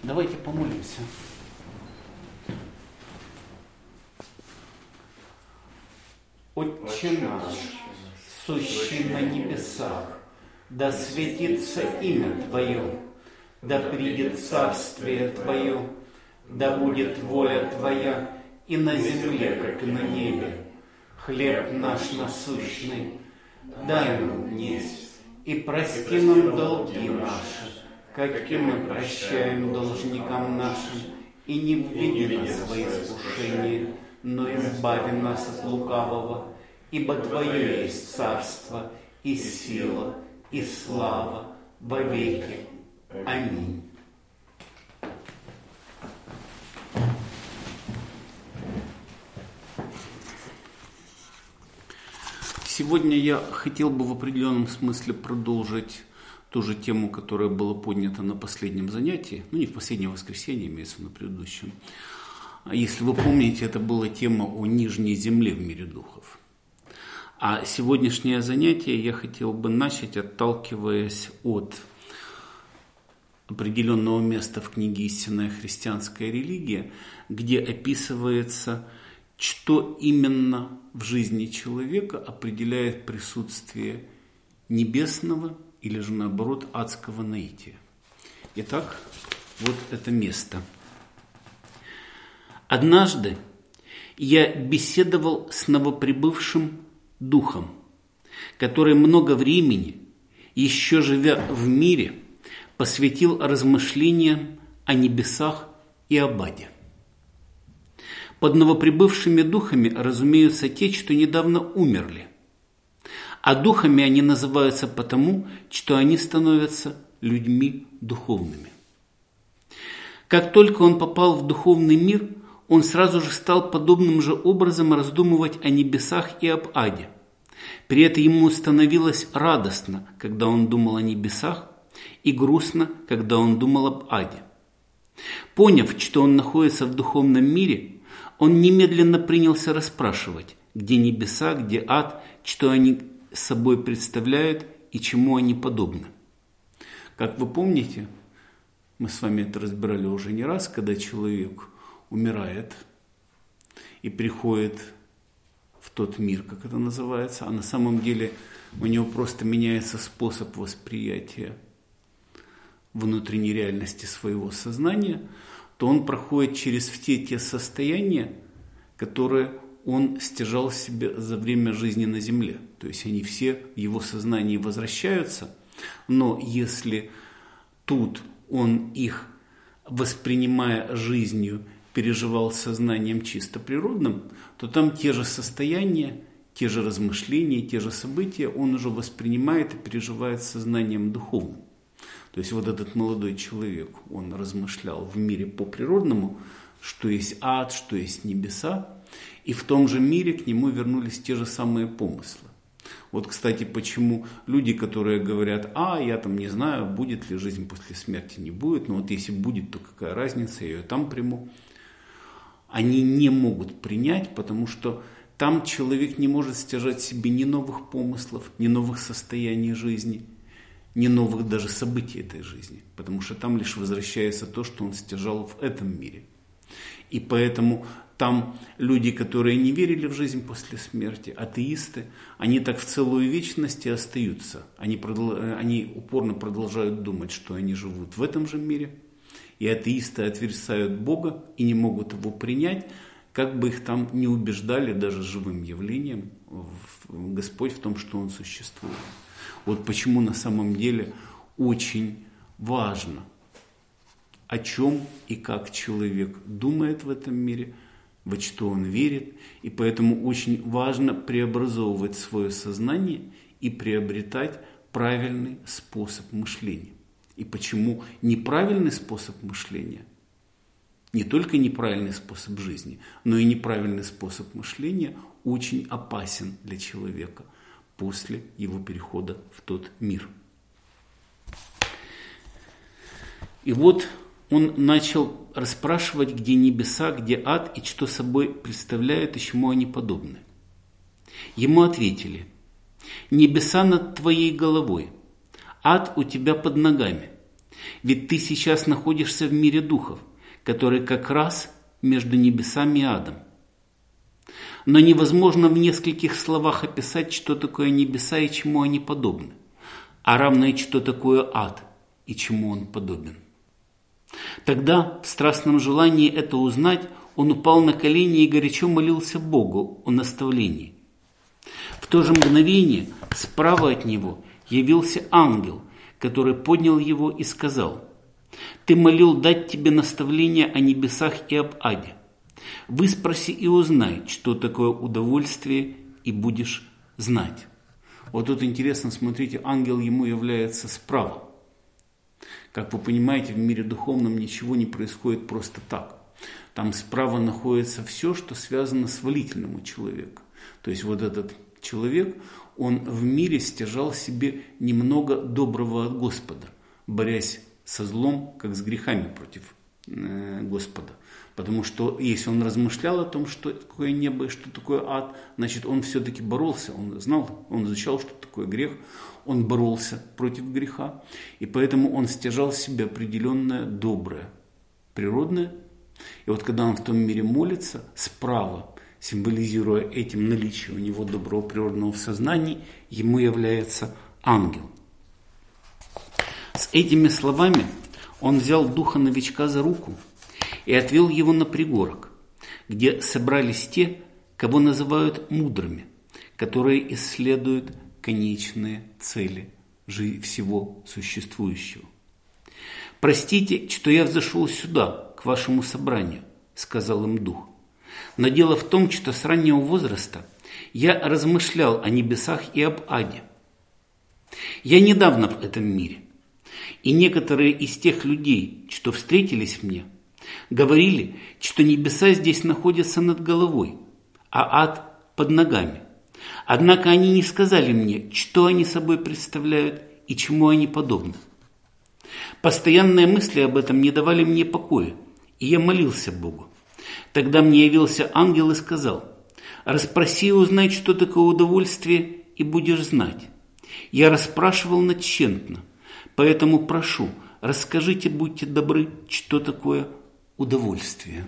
Давайте помолимся. Отче наш, сущий на небесах, да светится имя Твое, да придет царствие Твое, да будет воля Твоя и на земле, как и на небе. Хлеб наш насущный дай нам днесь, и прости нам долги наши, как и мы прощаем должникам нашим, и не введи нас в свои искушения, но избави нас от лукавого, ибо Твое есть царство, и сила, и слава во веки. Аминь. Сегодня я хотел бы в определенном смысле продолжить ту же тему, которая была поднята на последнем занятии, не в последнее воскресенье, имеется на предыдущем. Если вы помните, это была тема о нижней земле в мире духов. А сегодняшнее занятие я хотел бы начать, отталкиваясь от определенного места в книге «Истинная христианская религия», где описывается, что именно в жизни человека определяет присутствие небесного или же наоборот адского наития. Итак, вот это место. Однажды я беседовал с новоприбывшим духом, который много времени, еще живя в мире, посвятил размышлениям о небесах и об аде. Под новоприбывшими духами разумеются те, что недавно умерли, а духами они называются потому, что они становятся людьми духовными. Как только он попал в духовный мир, он сразу же стал подобным же образом раздумывать о небесах и об аде. При этом ему становилось радостно, когда он думал о небесах, и грустно, когда он думал об аде. Поняв, что он находится в духовном мире, он немедленно принялся расспрашивать, где небеса, где ад, что они собой представляют и чему они подобны. Как вы помните, мы с вами это разбирали уже не раз, когда человек умирает и приходит в тот мир, как это называется, а на самом деле у него просто меняется способ восприятия внутренней реальности своего сознания, то он проходит через все те состояния, которые он стяжал себе за время жизни на земле. То есть они все в его сознании возвращаются, но если тут он их, воспринимая жизнью, переживал сознанием чисто природным, то там те же состояния, те же размышления, те же события он уже воспринимает и переживает сознанием духовным. То есть вот этот молодой человек, он размышлял в мире по-природному, что есть ад, что есть небеса, и в том же мире к нему вернулись те же самые помыслы. Вот, кстати, почему люди, которые говорят, я там не знаю, будет ли жизнь после смерти, не будет, но вот если будет, то какая разница, я ее там приму. Они не могут принять, потому что там человек не может стяжать себе ни новых помыслов, ни новых состояний жизни, ни новых даже событий этой жизни, потому что там лишь возвращается то, что он стяжал в этом мире. И поэтому там люди, которые не верили в жизнь после смерти, атеисты, они так в целую вечность и остаются. Они упорно продолжают думать, что они живут в этом же мире. И атеисты отрицают Бога и не могут его принять, как бы их там не убеждали даже живым явлением Господь в том, что Он существует. Вот почему на самом деле очень важно, о чем и как человек думает в этом мире, во что он верит. И поэтому очень важно преобразовывать свое сознание и приобретать правильный способ мышления. И почему неправильный способ мышления, не только неправильный способ жизни, но и неправильный способ мышления очень опасен для человека после его перехода в тот мир. И вот он начал расспрашивать, где небеса, где ад, и что собой представляют, и чему они подобны. Ему ответили: небеса над твоей головой, ад у тебя под ногами. Ведь ты сейчас находишься в мире духов, который как раз между небесами и адом. Но невозможно в нескольких словах описать, что такое небеса и чему они подобны, а равно и что такое ад и чему он подобен. Тогда, в страстном желании это узнать, он упал на колени и горячо молился Богу о наставлении. В то же мгновение справа от него явился ангел, который поднял его и сказал: «Ты молил дать тебе наставление о небесах и об аде. Выспроси и узнай, что такое удовольствие, и будешь знать». Вот тут интересно, смотрите, ангел ему является справа. Как вы понимаете, в мире духовном ничего не происходит просто так. Там справа находится все, что связано с волительным у человека. То есть вот этот человек, он в мире стяжал себе немного доброго от Господа, борясь со злом, как с грехами против Господа. Потому что если он размышлял о том, что такое небо и что такое ад, значит, он все-таки боролся, он знал, он изучал, что такое грех, он боролся против греха, и поэтому он стяжал себе определенное доброе, природное. И вот когда он в том мире молится, справа, символизируя этим наличие у него доброго природного в сознании, ему является ангел. С этими словами он взял духа новичка за руку и отвел его на пригорок, где собрались те, кого называют мудрыми, которые исследуют конечные цели всего существующего. «Простите, что я взошел сюда, к вашему собранию», – сказал им дух. «Но дело в том, что с раннего возраста я размышлял о небесах и об аде. Я недавно в этом мире, и некоторые из тех людей, что встретились мне, говорили, что небеса здесь находятся над головой, а ад под ногами. Однако они не сказали мне, что они собой представляют и чему они подобны. Постоянные мысли об этом не давали мне покоя, и я молился Богу. Тогда мне явился ангел и сказал: «Расспроси и узнай, что такое удовольствие, и будешь знать». Я расспрашивал натщентно, поэтому прошу, расскажите, будьте добры, что такое удовольствие.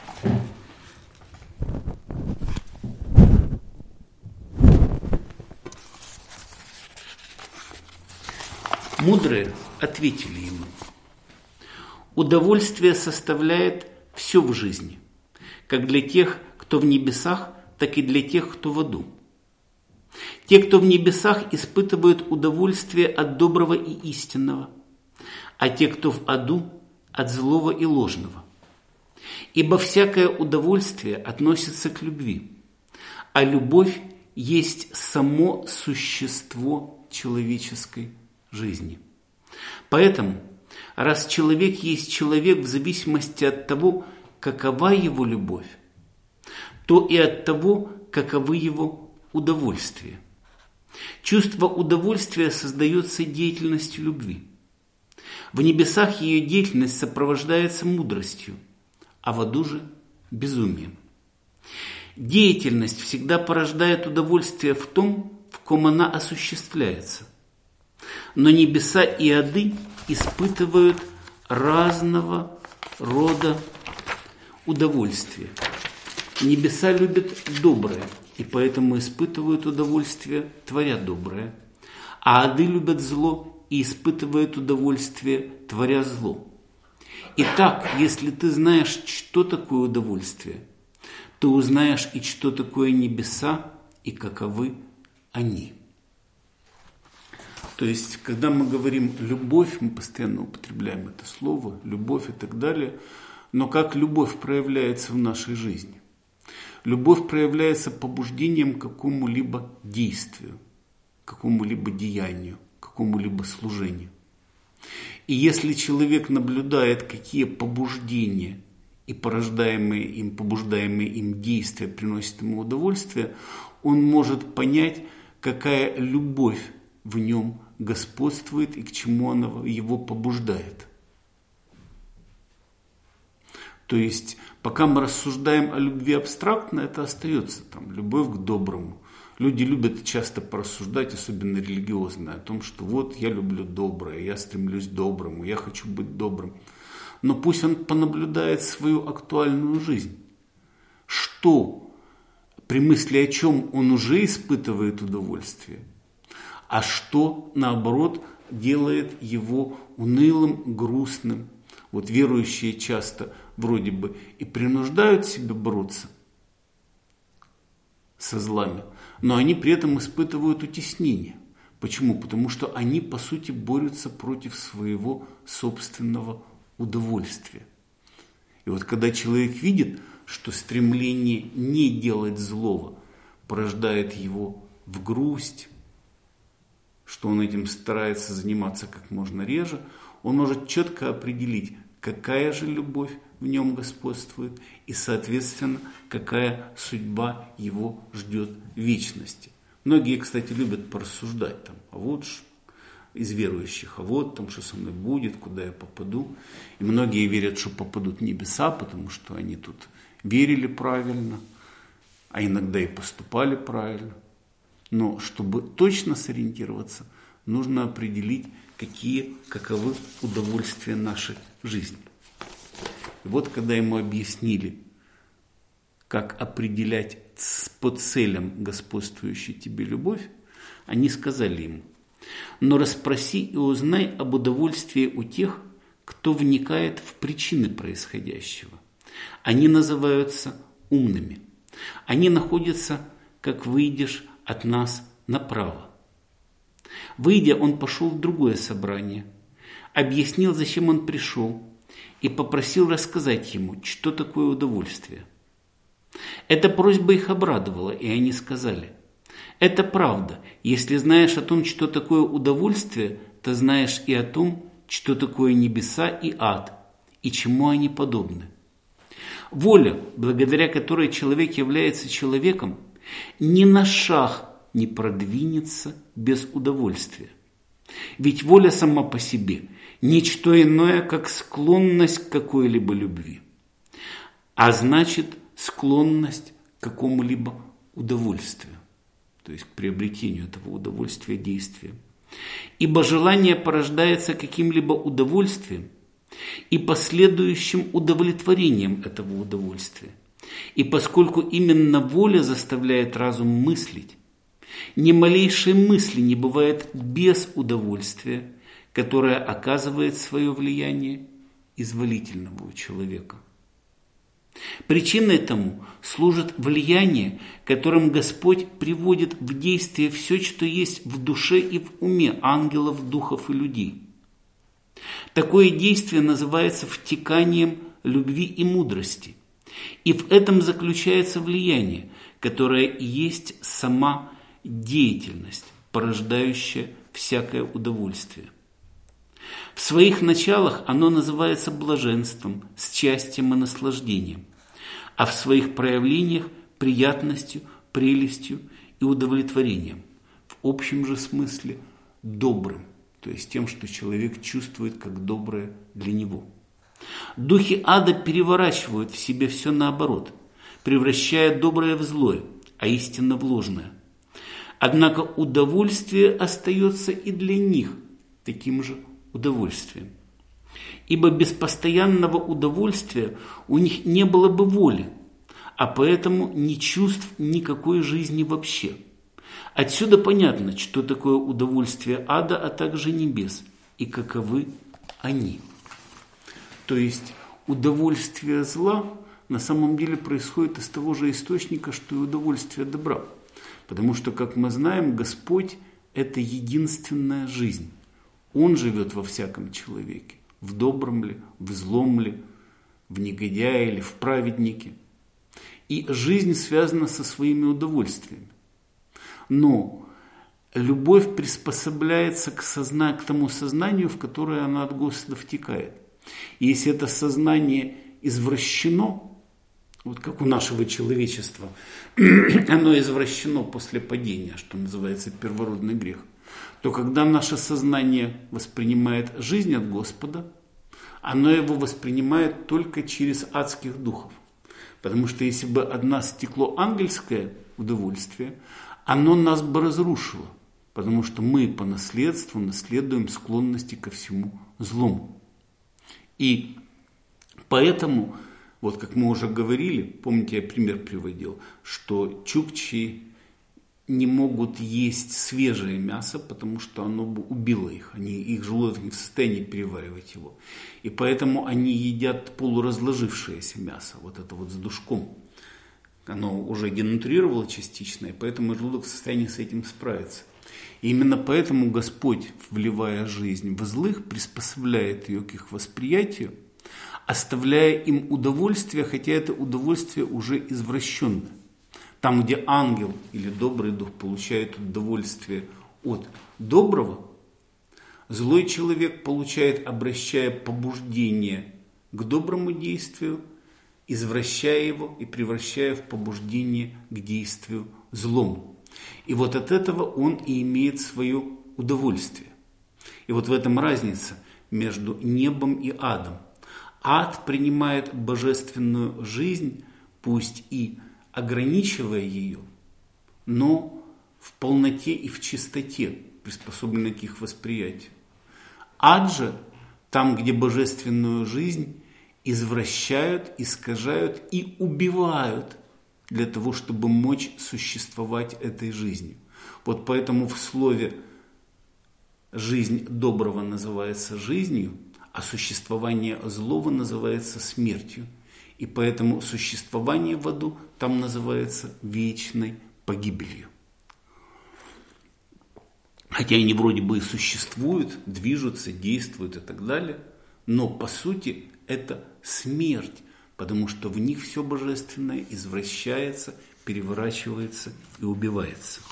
Мудрые ответили ему: удовольствие составляет все в жизни, как для тех, кто в небесах, так и для тех, кто в аду. Те, кто в небесах, испытывают удовольствие от доброго и истинного, а те, кто в аду, от злого и ложного. Ибо всякое удовольствие относится к любви, а любовь есть само существо человеческой жизни. Поэтому, раз человек есть человек в зависимости от того, какова его любовь, то и от того, каковы его удовольствия. Чувство удовольствия создается деятельностью любви. В небесах ее деятельность сопровождается мудростью, а в аду же безумием. Деятельность всегда порождает удовольствие в том, в ком она осуществляется. Но небеса и ады испытывают разного рода удовольствия. Небеса любят доброе, и поэтому испытывают удовольствие, творя доброе. А ады любят зло и испытывают удовольствие, творя зло. Итак, если ты знаешь, что такое удовольствие, то узнаешь и что такое небеса, и каковы они. То есть, когда мы говорим «любовь», мы постоянно употребляем это слово, «любовь» и так далее, но как любовь проявляется в нашей жизни? Любовь проявляется побуждением к какому-либо действию, к какому-либо деянию, к какому-либо служению. И если человек наблюдает, какие побуждения и порождаемые им, побуждаемые им действия приносят ему удовольствие, он может понять, какая любовь в нем господствует и к чему она его побуждает. То есть, пока мы рассуждаем о любви абстрактно, это остается там любовь к доброму, Люди любят часто порассуждать, особенно религиозно, о том, что вот я люблю доброе, я стремлюсь к доброму, я хочу быть добрым. Но пусть он понаблюдает свою актуальную жизнь. Что, при мысли о чем он уже испытывает удовольствие, а что, наоборот, делает его унылым, грустным. Вот верующие часто вроде бы и принуждают себя бороться со злами, но они при этом испытывают утеснение. Почему? Потому что они, по сути, борются против своего собственного удовольствия. И вот когда человек видит, что стремление не делать злого порождает его в грусть, что он этим старается заниматься как можно реже, он может четко определить, какая же любовь в нем господствует и, соответственно, какая судьба его ждет в вечности. Многие, кстати, любят порассуждать там, а вот из верующих, а вот там, что со мной будет, куда я попаду. И многие верят, что попадут в небеса, потому что они тут верили правильно, а иногда и поступали правильно. Но чтобы точно сориентироваться, нужно определить, каковы удовольствия нашей жизни. И вот когда ему объяснили, как определять по целям господствующую тебе любовь, они сказали ему: но расспроси и узнай об удовольствии у тех, кто вникает в причины происходящего. Они называются умными. Они находятся, как выйдешь от нас направо. Выйдя, он пошел в другое собрание, объяснил, зачем он пришел, и попросил рассказать ему, что такое удовольствие. Эта просьба их обрадовала, и они сказали: это правда, если знаешь о том, что такое удовольствие, то знаешь и о том, что такое небеса и ад, и чему они подобны. Воля, благодаря которой человек является человеком, ни на шаг не продвинется без удовольствия. Ведь воля сама по себе – ничто иное, как склонность к какой-либо любви, а значит, склонность к какому-либо удовольствию, то есть к приобретению этого удовольствия действием. Ибо желание порождается каким-либо удовольствием и последующим удовлетворением этого удовольствия. И поскольку именно воля заставляет разум мыслить, ни малейшей мысли не бывает без удовольствия, которое оказывает свое влияние изволительного у человека. Причиной тому служит влияние, которым Господь приводит в действие все, что есть в душе и в уме ангелов, духов и людей. Такое действие называется втеканием любви и мудрости. И в этом заключается влияние, которое и есть сама деятельность, порождающая всякое удовольствие. В своих началах оно называется блаженством, счастьем и наслаждением, а в своих проявлениях приятностью, прелестью и удовлетворением, в общем же смысле добрым, то есть тем, что человек чувствует как доброе для него. Духи ада переворачивают в себе все наоборот, превращая доброе в злое, а истинно в ложное. Однако удовольствие остается и для них таким же удовольствием. Ибо без постоянного удовольствия у них не было бы воли, а поэтому ни чувств, никакой жизни вообще. Отсюда понятно, что такое удовольствие ада, а также небес, и каковы они. То есть удовольствие зла на самом деле происходит из того же источника, что и удовольствие добра. Потому что, как мы знаем, Господь – это единственная жизнь. Он живет во всяком человеке, в добром ли, в злом ли, в негодяе или в праведнике. И жизнь связана со своими удовольствиями. Но любовь приспособляется к тому сознанию, в которое она от Господа втекает. И если это сознание извращено, вот как у нашего человечества, оно извращено после падения, что называется первородный грех, то когда наше сознание воспринимает жизнь от Господа, оно его воспринимает только через адских духов. Потому что если бы от нас стекло ангельское удовольствие, оно нас бы разрушило, потому что мы по наследству наследуем склонности ко всему злому. И поэтому, вот как мы уже говорили, помните, я пример приводил, что чукчи не могут есть свежее мясо, потому что оно бы убило их. Их желудок не в состоянии переваривать его. И поэтому они едят полуразложившееся мясо, вот это вот с душком. Оно уже денатурировало частично, и поэтому желудок в состоянии с этим справиться. И именно поэтому Господь, вливая жизнь в злых, приспособляет ее к их восприятию, оставляя им удовольствие, хотя это удовольствие уже извращенное. Там, где ангел или добрый дух получает удовольствие от доброго, злой человек получает, обращая побуждение к доброму действию, извращая его и превращая в побуждение к действию злому. И вот от этого он и имеет свое удовольствие. И вот в этом разница между небом и адом. Ад принимает божественную жизнь, пусть и ограничивая ее, но в полноте и в чистоте, приспособленной к их восприятию. Ад же, там, где божественную жизнь извращают, искажают и убивают для того, чтобы мочь существовать этой жизнью. Вот поэтому в слове «жизнь доброго» называется жизнью, а существование злого называется смертью. И поэтому существование в аду там называется вечной погибелью. Хотя они вроде бы и существуют, движутся, действуют и так далее, но по сути это смерть, потому что в них все божественное извращается, переворачивается и убивается.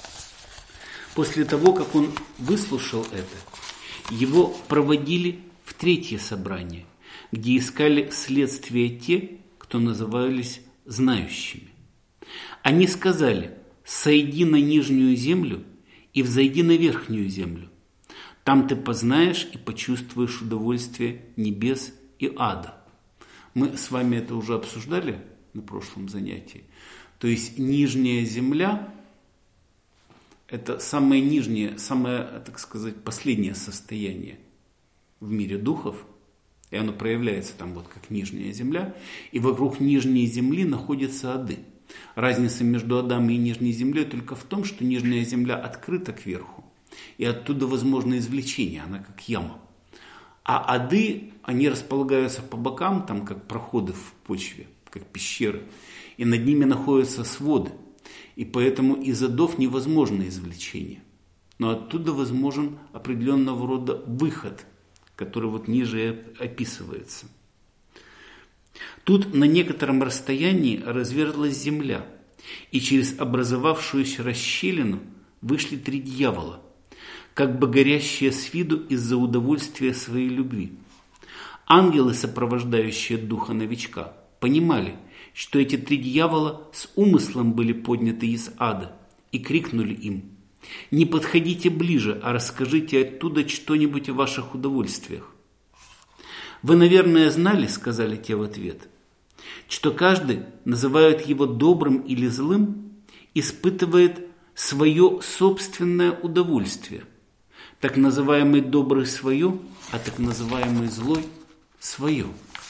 После того, как он выслушал это, его проводили в третье собрание, где искали следствие те, кто назывались знающими. Они сказали: «Сойди на нижнюю землю и взойди на верхнюю землю. Там ты познаешь и почувствуешь удовольствие небес и ада». Мы с вами это уже обсуждали на прошлом занятии. То есть нижняя земля – это самое нижнее, самое, так сказать, последнее состояние в мире духов. И оно проявляется там вот как нижняя земля. И вокруг нижней земли находятся ады. Разница между адом и нижней землей только в том, что нижняя земля открыта кверху. И оттуда возможно извлечение, она как яма. А ады, они располагаются по бокам, там как проходы в почве, как пещеры. И над ними находятся своды. И поэтому из адов невозможно извлечение. Но оттуда возможен определенного рода выход, который вот ниже описывается. Тут на некотором расстоянии разверзлась земля, и через образовавшуюся расщелину вышли 3 дьявола, как бы горящие с виду из-за удовольствия своей любви. Ангелы, сопровождающие духа новичка, понимали, что эти 3 дьявола с умыслом были подняты из ада, и крикнули им: «Не подходите ближе, а расскажите оттуда что-нибудь о ваших удовольствиях». «Вы, наверное, знали, — сказали те в ответ, — что каждый, называет его добрым или злым, испытывает свое собственное удовольствие. Так называемый добрый свое, а так называемый злой свое».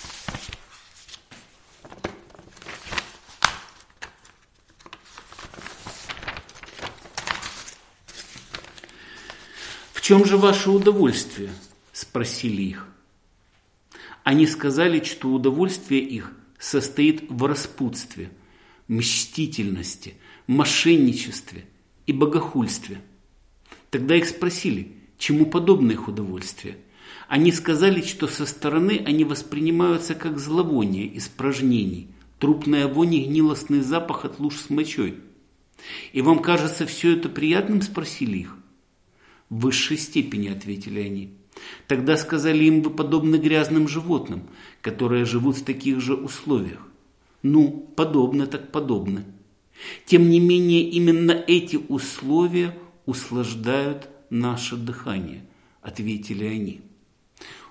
«В чем же ваше удовольствие?» – спросили их. Они сказали, что удовольствие их состоит в распутстве, мстительности, мошенничестве и богохульстве. Тогда их спросили, чему подобно их удовольствие. Они сказали, что со стороны они воспринимаются как зловоние испражнений, трупная вонь и гнилостный запах от луж с мочой. «И вам кажется все это приятным?» – спросили их. «В высшей степени», – ответили они. Тогда сказали им: «Вы подобны грязным животным, которые живут в таких же условиях». «Ну, подобно так подобно. Тем не менее, именно эти условия услаждают наше дыхание», – ответили они.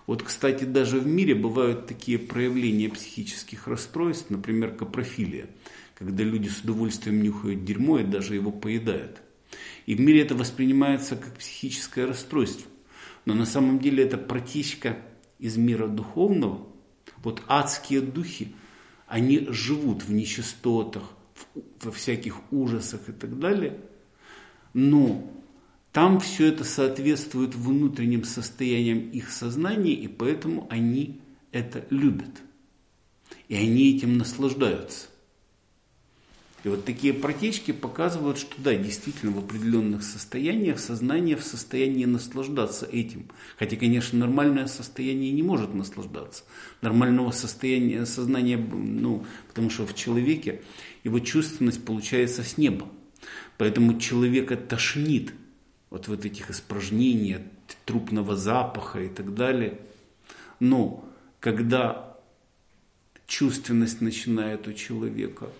Вот, кстати, даже в мире бывают такие проявления психических расстройств, например, капрофилия, когда люди с удовольствием нюхают дерьмо и даже его поедают. И в мире это воспринимается как психическое расстройство. Но на самом деле это протечка из мира духовного. Вот адские духи, они живут в нечистотах, во всяких ужасах и так далее. Но там все это соответствует внутренним состояниям их сознания, и поэтому они это любят. И они этим наслаждаются. И вот такие протечки показывают, что да, действительно, в определенных состояниях сознание в состоянии наслаждаться этим. Хотя, конечно, нормальное состояние не может наслаждаться. Нормального состояния сознания, потому что в человеке его чувственность получается с неба. Поэтому человека тошнит вот этих испражнений, трупного запаха и так далее. Но когда чувственность начинает у человека,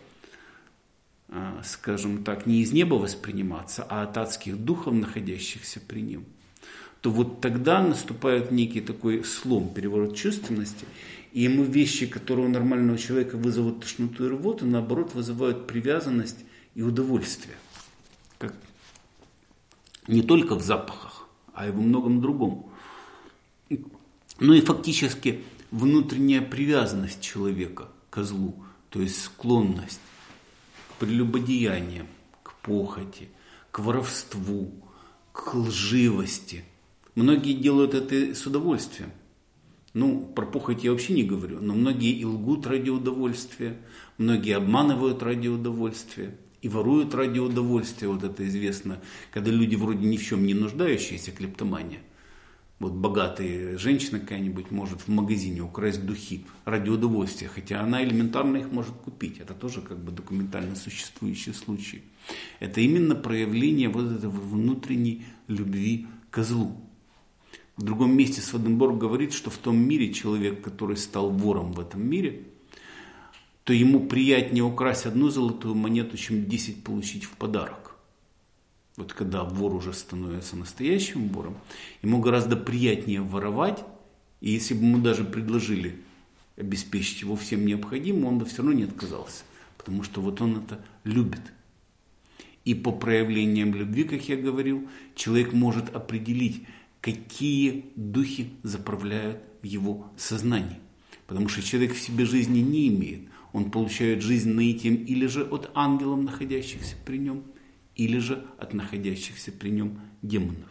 скажем так, не из неба восприниматься, а от адских духов, находящихся при нем, то вот тогда наступает некий такой слом, переворот чувственности, и ему вещи, которые у нормального человека вызовут тошноту и рвоту, наоборот, вызывают привязанность и удовольствие. Как не только в запахах, а и во многом другом. Ну и фактически внутренняя привязанность человека к злу, то есть склонность к прелюбодеяниям, к похоти, к воровству, к лживости. Многие делают это с удовольствием. Про похоть я вообще не говорю, но многие и лгут ради удовольствия, многие обманывают ради удовольствия и воруют ради удовольствия. Вот это известно, когда люди вроде ни в чем не нуждающиеся, клептомания. Вот богатая женщина какая-нибудь может в магазине украсть духи ради удовольствия, хотя она элементарно их может купить. Это тоже как бы документально существующий случай. Это именно проявление вот этого внутренней любви к злу. В другом месте Сведенборг говорит, что в том мире человек, который стал вором в этом мире, то ему приятнее украсть 1 золотую монету, чем 10 получить в подарок. Вот когда вор уже становится настоящим вором, ему гораздо приятнее воровать, и если бы ему даже предложили обеспечить его всем необходимым, он бы все равно не отказался, потому что вот он это любит. И по проявлениям любви, как я говорил, человек может определить, какие духи заправляют в его сознании. Потому что человек в себе жизни не имеет. Он получает жизнь наитием или же от ангелов, находящихся при нем, или же от находящихся при нем демонов.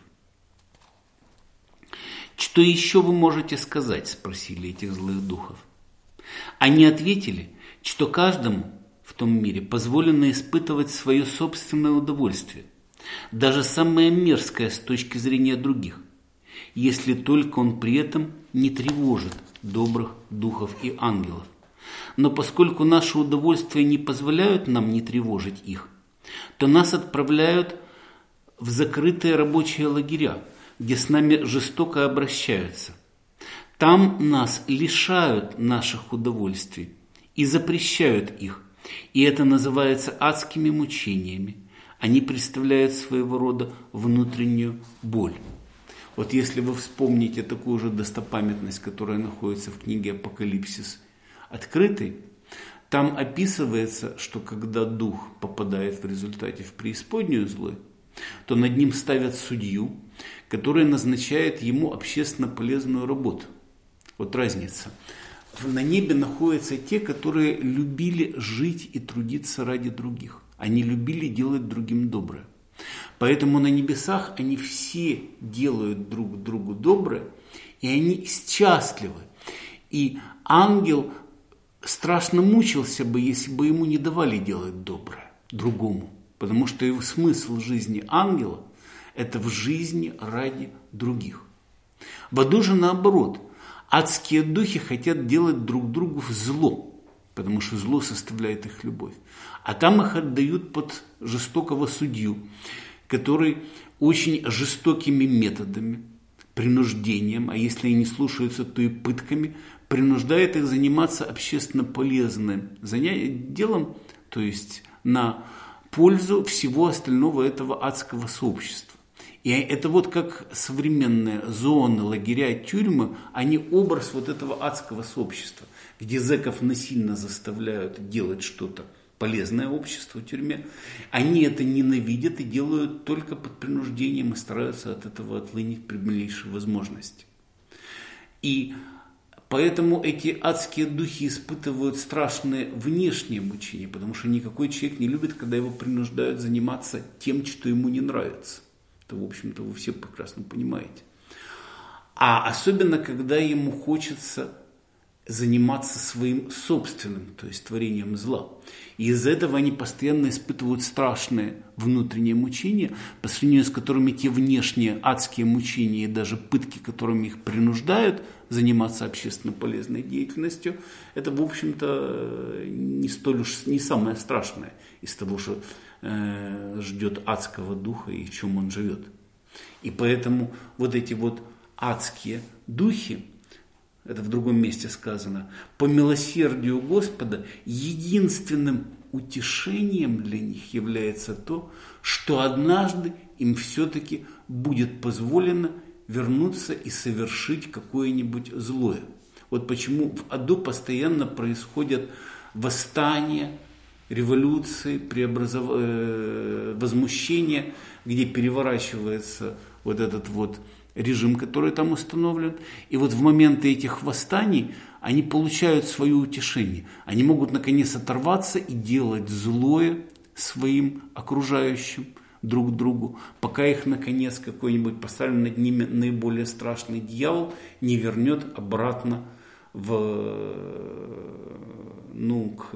«Что еще вы можете сказать?» – спросили этих злых духов. Они ответили, что каждому в том мире позволено испытывать свое собственное удовольствие, даже самое мерзкое с точки зрения других, если только он при этом не тревожит добрых духов и ангелов. Но поскольку наши удовольствия не позволяют нам не тревожить их, то нас отправляют в закрытые рабочие лагеря, где с нами жестоко обращаются. Там нас лишают наших удовольствий и запрещают их, и это называется адскими мучениями. Они представляют своего рода внутреннюю боль. Вот если вы вспомните такую же достопамятность, которая находится в книге «Апокалипсис» открытой, там описывается, что когда дух попадает в результате в преисподнюю злой, то над ним ставят судью, который назначает ему общественно полезную работу. Вот разница. На небе находятся те, которые любили жить и трудиться ради других. Они любили делать другим доброе. Поэтому на небесах они все делают друг другу доброе, и они счастливы. И ангел страшно мучился бы, если бы ему не давали делать доброе другому. Потому что его смысл жизни ангела – это в жизни ради других. В аду же наоборот. Адские духи хотят делать друг другу зло, потому что зло составляет их любовь. А там их отдают под жестокого судью, который очень жестокими методами, принуждением, а если они не слушаются, то и пытками, принуждает их заниматься общественно полезным делом, то есть на пользу всего остального этого адского сообщества. И это вот как современные зоны, лагеря, тюрьмы, они образ вот этого адского сообщества, где зэков насильно заставляют делать что-то полезное обществу в тюрьме. Они это ненавидят и делают только под принуждением и стараются от этого отлынить при малейшей возможности. И поэтому эти адские духи испытывают страшные внешние мучения, потому что никакой человек не любит, когда его принуждают заниматься тем, что ему не нравится. Это, в общем-то, вы все прекрасно понимаете. А особенно, когда ему хочется заниматься своим собственным, то есть творением зла. И из-за этого они постоянно испытывают страшные внутренние мучения, по сравнению с которыми те внешние адские мучения и даже пытки, которыми их принуждают заниматься общественно полезной деятельностью, это, в общем-то, не самое страшное из того, что ждет адского духа и в чем он живет. И поэтому вот эти вот адские духи, это в другом месте сказано, по милосердию Господа единственным утешением для них является то, что однажды им все-таки будет позволено вернуться и совершить какое-нибудь злое. Вот почему в аду постоянно происходят восстания, революции, возмущения, где переворачивается вот этот вот режим, который там установлен. И вот в моменты этих восстаний они получают свое утешение. Они могут наконец оторваться и делать злое своим окружающим друг другу, пока их наконец какой-нибудь поставленный над ними наиболее страшный дьявол не вернет обратно к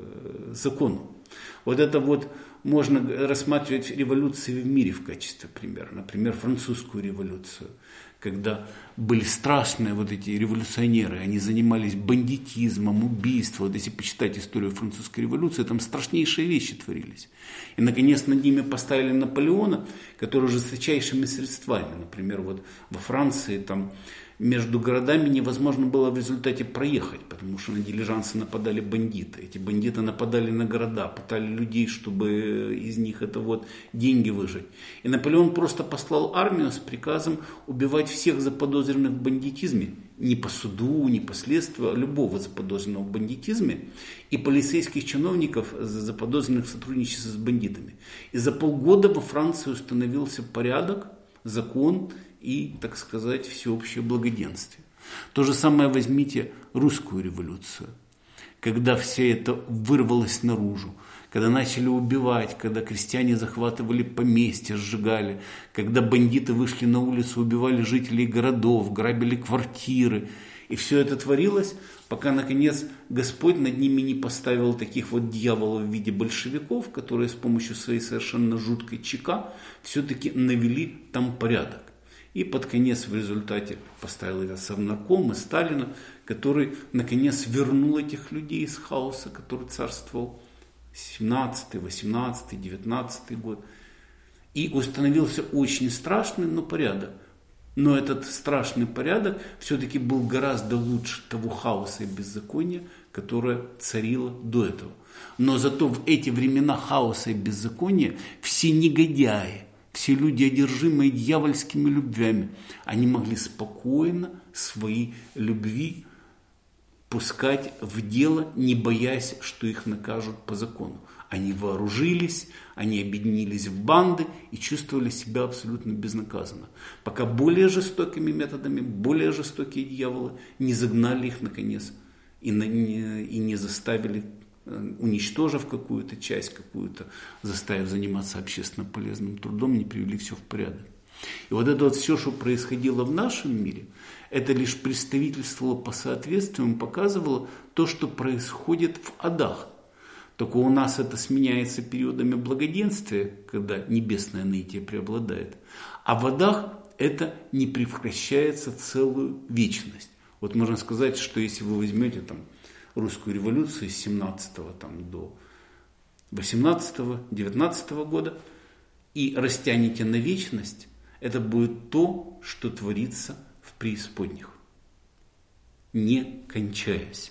закону. Вот это вот можно рассматривать революции в мире в качестве примера. Например, французскую революцию, когда были страшные вот эти революционеры, они занимались бандитизмом, убийством. Вот если почитать историю французской революции, там страшнейшие вещи творились. И, наконец, над ними поставили Наполеона, который жесточайшими средствами, например, вот во Франции там между городами невозможно было в результате проехать, потому что на дилижансы нападали бандиты. Эти бандиты нападали на города, пытали людей, чтобы из них деньги выжать. И Наполеон просто послал армию с приказом убивать всех заподозренных в бандитизме. Не по суду, не по следствию, а любого заподозренного в бандитизме. И полицейских чиновников, заподозренных в сотрудничестве с бандитами. И за полгода во Франции установился порядок, закон и, так сказать, всеобщее благоденствие. То же самое возьмите русскую революцию, когда все это вырвалось наружу, когда начали убивать, когда крестьяне захватывали поместья, сжигали, когда бандиты вышли на улицу, убивали жителей городов, грабили квартиры. И все это творилось, пока, наконец, Господь над ними не поставил таких вот дьяволов в виде большевиков, которые с помощью своей совершенно жуткой ЧК все-таки навели там порядок. И под конец в результате поставил это Совнарком и Сталина, который наконец вернул этих людей из хаоса, который царствовал 17, 18, 19 год. И установился очень страшный, порядок. Но этот страшный порядок все-таки был гораздо лучше того хаоса и беззакония, которое царило до этого. Но зато в эти времена хаоса и беззакония все негодяи, все люди, одержимые дьявольскими любвями, они могли спокойно свои любви пускать в дело, не боясь, что их накажут по закону. Они вооружились, они объединились в банды и чувствовали себя абсолютно безнаказанно. Пока более жестокими методами, более жестокие дьяволы не загнали их наконец и не заставили, уничтожив какую-то часть, заставив заниматься общественно полезным трудом, не привели все в порядок. И вот это все, что происходило в нашем мире, это лишь представительствовало по соответствию, показывало то, что происходит в адах. Только у нас это сменяется периодами благоденствия, когда небесное нытие преобладает. А в адах это не прекращается целую вечность. Вот можно сказать, что если вы возьмете русскую революцию с 17 до 18-19 года и растянете на вечность, это будет то, что творится в преисподних, не кончаясь.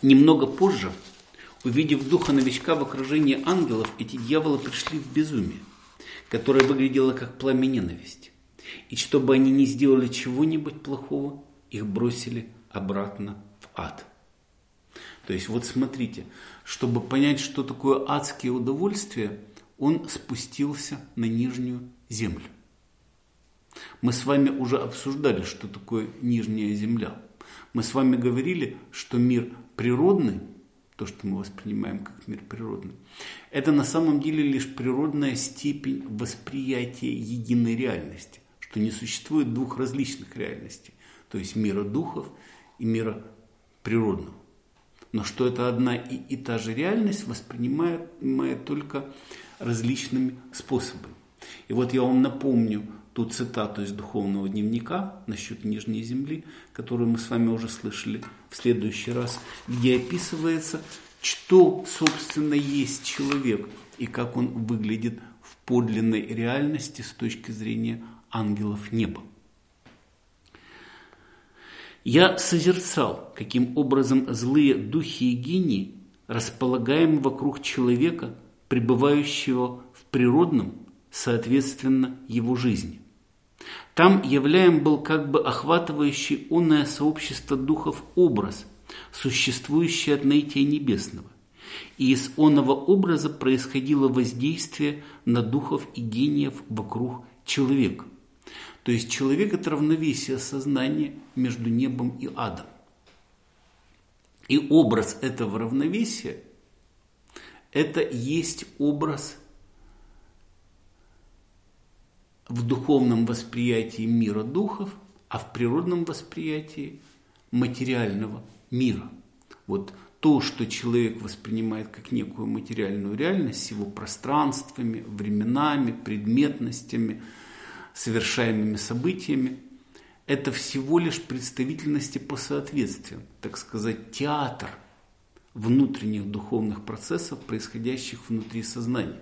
Немного позже, увидев духа новичка в окружении ангелов, эти дьяволы пришли в безумие, которое выглядело как пламя ненависти. И чтобы они не сделали чего-нибудь плохого, их бросили обратно в ад. То есть вот смотрите, чтобы понять, что такое адские удовольствия, он спустился на нижнюю землю. Мы с вами уже обсуждали, что такое нижняя земля. Мы с вами говорили, что мир природный, то, что мы воспринимаем как мир природный, это на самом деле лишь природная степень восприятия единой реальности, что не существует двух различных реальностей, то есть мира духов и мира природного. Но что это одна и та же реальность, воспринимаемая только различными способами. И вот я вам напомню ту цитату из духовного дневника насчет нижней земли, которую мы с вами уже слышали в следующий раз, где описывается, что, собственно, есть человек и как он выглядит в подлинной реальности с точки зрения ангелов неба. Я созерцал, каким образом злые духи и гении располагаем вокруг человека, пребывающего в природном, соответственно, его жизни. Там являем был как бы охватывающий оное сообщество духов образ, существующий от наития небесного. И из оного образа происходило воздействие на духов и гениев вокруг человека. То есть человек – это равновесие сознания между небом и адом. И образ этого равновесия – это есть образ в духовном восприятии мира духов, а в природном восприятии материального мира. Вот то, что человек воспринимает как некую материальную реальность с его пространствами, временами, предметностями, совершаемыми событиями, это всего лишь представительности по соответствиям, так сказать, театр внутренних духовных процессов, происходящих внутри сознания.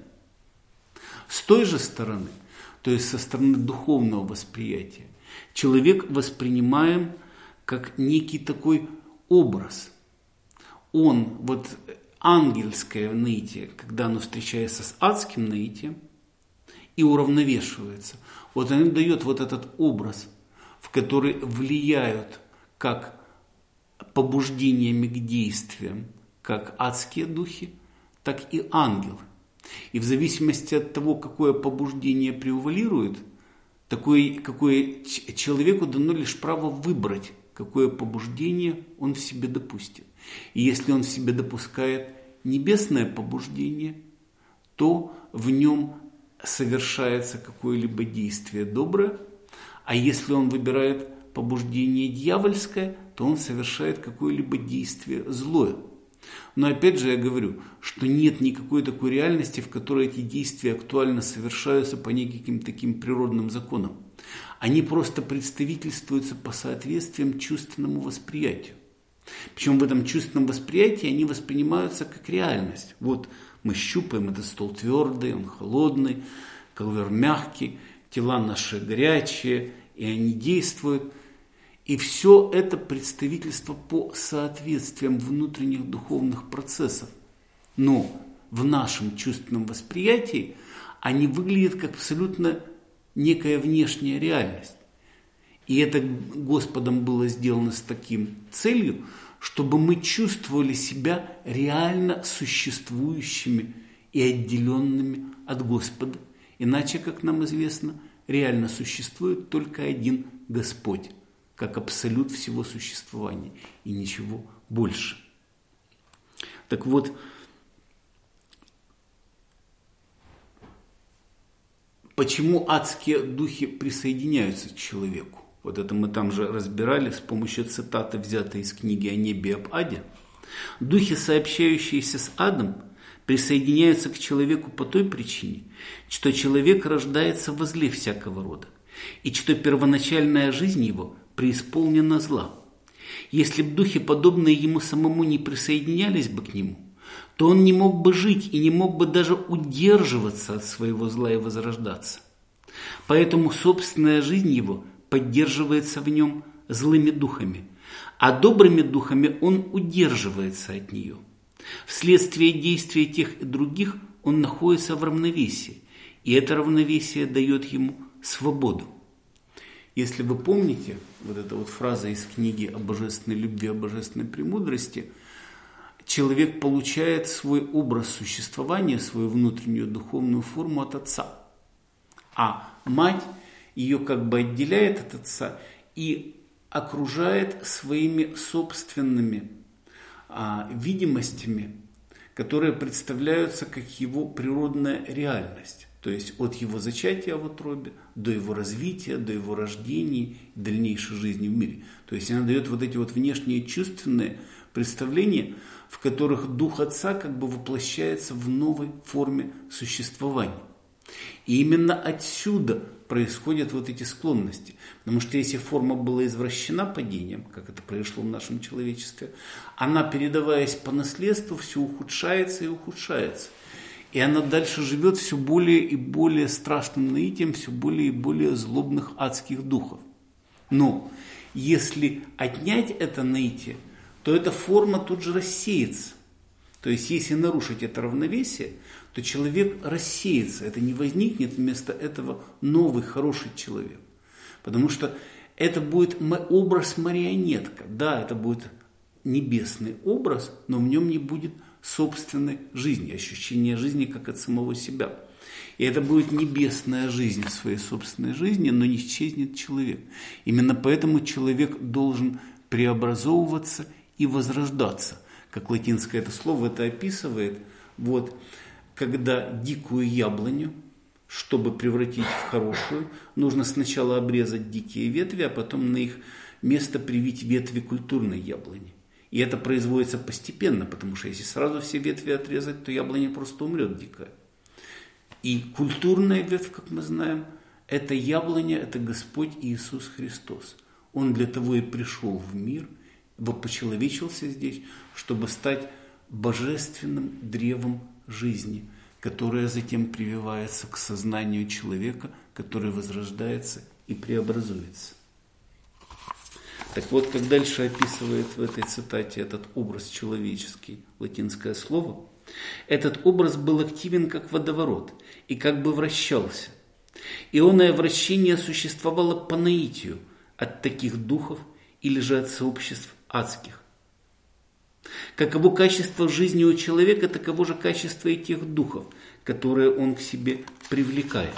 С той же стороны, то есть со стороны духовного восприятия, человек воспринимаем как некий такой образ. Он, вот ангельское наитие, когда оно встречается с адским наитием и уравновешивается, вот оно дает вот этот образ, в который влияют как побуждениями к действиям, как адские духи, так и ангелы. И в зависимости от того, какое побуждение преувалирует, какое человеку дано лишь право выбрать, какое побуждение он в себе допустит. И если он в себе допускает небесное побуждение, то в нем совершается какое-либо действие доброе, а если он выбирает побуждение дьявольское, то он совершает какое-либо действие злое. Но опять же я говорю, что нет никакой такой реальности, в которой эти действия актуально совершаются по неким таким природным законам. Они просто представительствуются по соответствиям чувственному восприятию. Причем в этом чувственном восприятии они воспринимаются как реальность. Вот мы щупаем, этот стол твердый, он холодный, ковер мягкий, тела наши горячие, и они действуют. И все это представительство по соответствиям внутренних духовных процессов. Но в нашем чувственном восприятии они выглядят как абсолютно некая внешняя реальность. И это Господом было сделано с таким целью, чтобы мы чувствовали себя реально существующими и отделенными от Господа. Иначе, как нам известно, реально существует только один Господь, как абсолют всего существования и ничего больше. Так вот, почему адские духи присоединяются к человеку? Вот это мы там же разбирали с помощью цитаты, взятой из книги о небе и об аде. Духи, сообщающиеся с адом, присоединяются к человеку по той причине, что человек рождается во зле всякого рода, и что первоначальная жизнь его преисполнена зла. Если б духи, подобные ему самому, не присоединялись бы к нему, то он не мог бы жить и не мог бы даже удерживаться от своего зла и возрождаться. Поэтому собственная жизнь его поддерживается в нем злыми духами, а добрыми духами он удерживается от нее. Вследствие действия тех и других он находится в равновесии, и это равновесие дает ему свободу. Если вы помните, вот эта вот фраза из книги о божественной любви, о божественной премудрости, человек получает свой образ существования, свою внутреннюю духовную форму от отца. А мать ее как бы отделяет от отца и окружает своими собственными видимостями, которые представляются как его природная реальность. То есть от его зачатия в утробе до его развития, до его рождения, дальнейшей жизни в мире. То есть она дает вот эти вот внешние чувственные представления, в которых дух отца как бы воплощается в новой форме существования. И именно отсюда происходят вот эти склонности. Потому что если форма была извращена падением, как это произошло в нашем человечестве, она, передаваясь по наследству, все ухудшается и ухудшается. И она дальше живет все более и более страшным наитием, все более и более злобных адских духов. Но если отнять это наитие, то эта форма тут же рассеется. То есть, если нарушить это равновесие, то человек рассеется. Это не возникнет вместо этого новый, хороший человек. Потому что это будет образ марионетка. Да, это будет небесный образ, но в нем не будет собственной жизни, ощущения жизни как от самого себя. И это будет небесная жизнь в своей собственной жизни, но не исчезнет человек. Именно поэтому человек должен преобразовываться и возрождаться. Как латинское это слово это описывает, вот, когда дикую яблоню, чтобы превратить в хорошую, нужно сначала обрезать дикие ветви, а потом на их место привить ветви культурной яблони. И это производится постепенно, потому что если сразу все ветви отрезать, то яблоня просто умрет дикая. И культурная ветвь, как мы знаем, это яблоня, это Господь Иисус Христос. Он для того и пришел в мир, почеловечился здесь, чтобы стать божественным древом жизни, которое затем прививается к сознанию человека, который возрождается и преобразуется. Так вот, как дальше описывает в этой цитате этот образ человеческий, латинское слово, этот образ был активен как водоворот и как бы вращался. Ионное вращение существовало по наитию от таких духов или же от сообществ адских. Каково качество жизни у человека, таково же качество и тех духов, которые он к себе привлекает.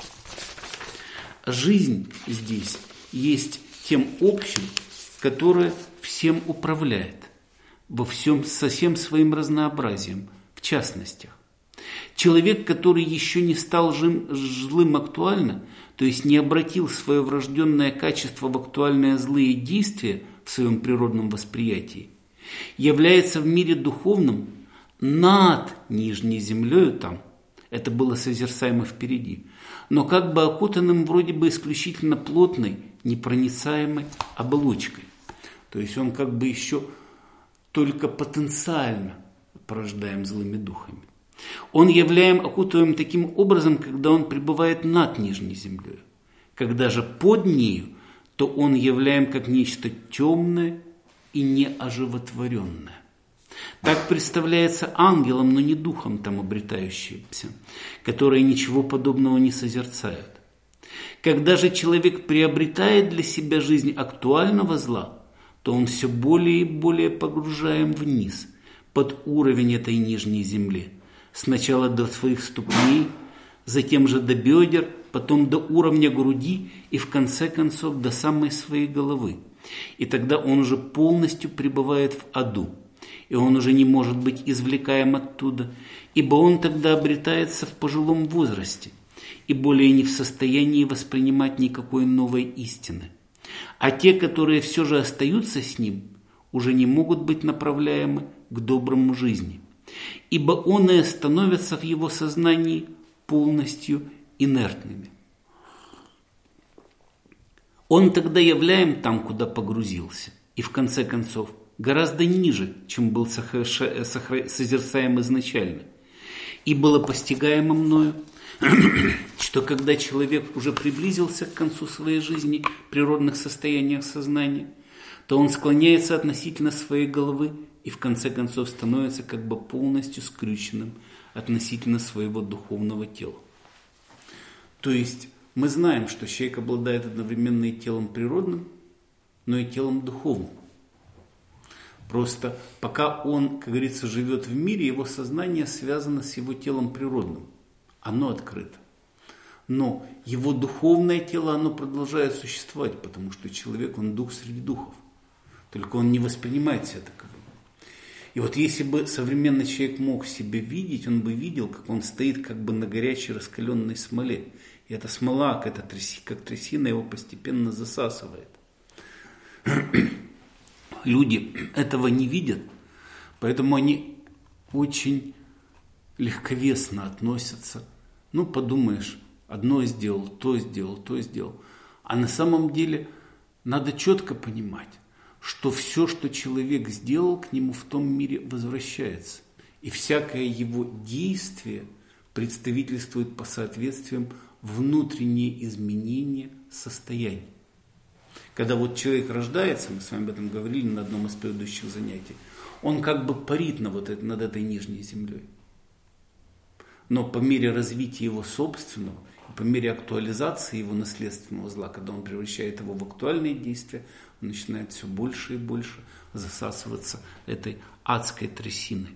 Жизнь здесь есть тем общим, которое всем управляет, со всем своим разнообразием, в частностях. Человек, который еще не стал злым актуально, то есть не обратил свое врожденное качество в актуальные злые действия в своем природном восприятии, является в мире духовном над нижней землею там, это было созерцаемо впереди, но как бы окутанным вроде бы исключительно плотной, непроницаемой оболочкой. То есть он как бы еще только потенциально порождаем злыми духами. Он окутываем таким образом, когда он пребывает над нижней землей. Когда же под нею, то он являем как нечто темное и неоживотворенное. Так представляется ангелом, но не духом там обретающимся, которые ничего подобного не созерцают. Когда же человек приобретает для себя жизнь актуального зла, то он все более и более погружаем вниз, под уровень этой нижней земли. Сначала до своих ступней, затем же до бедер, потом до уровня груди и в конце концов до самой своей головы. И тогда он уже полностью пребывает в аду, и он уже не может быть извлекаем оттуда, ибо он тогда обретается в пожилом возрасте и более не в состоянии воспринимать никакой новой истины. А те, которые все же остаются с ним, уже не могут быть направляемы к доброму жизни, ибо оные становятся в его сознании полностью инертными. Он тогда являем там, куда погрузился, и в конце концов гораздо ниже, чем был созерцаем изначально. И было постигаемо мною, что когда человек уже приблизился к концу своей жизни в природных состояниях сознания, то он склоняется относительно своей головы и в конце концов становится как бы полностью скрюченным относительно своего духовного тела. То есть мы знаем, что человек обладает одновременно и телом природным, но и телом духовным. Просто пока он, как говорится, живет в мире, его сознание связано с его телом природным. Оно открыто. Но его духовное тело, оно продолжает существовать, потому что человек, он дух среди духов. Только он не воспринимает себя таковым. И вот если бы современный человек мог себя видеть, он бы видел, как он стоит как бы на горячей раскаленной смоле. И эта смола, как трясина, его постепенно засасывает. Люди этого не видят, поэтому они очень легковесно относятся. Ну, подумаешь, одно сделал, то сделал, то сделал. А на самом деле надо четко понимать, что все, что человек сделал, к нему в том мире возвращается. И всякое его действие представительствует по соответствиям внутренние изменения состояния. Когда вот человек рождается, мы с вами об этом говорили на одном из предыдущих занятий, он как бы парит над этой нижней землей. Но по мере развития его собственного, по мере актуализации его наследственного зла, когда он превращает его в актуальные действия, он начинает все больше и больше засасываться этой адской трясиной.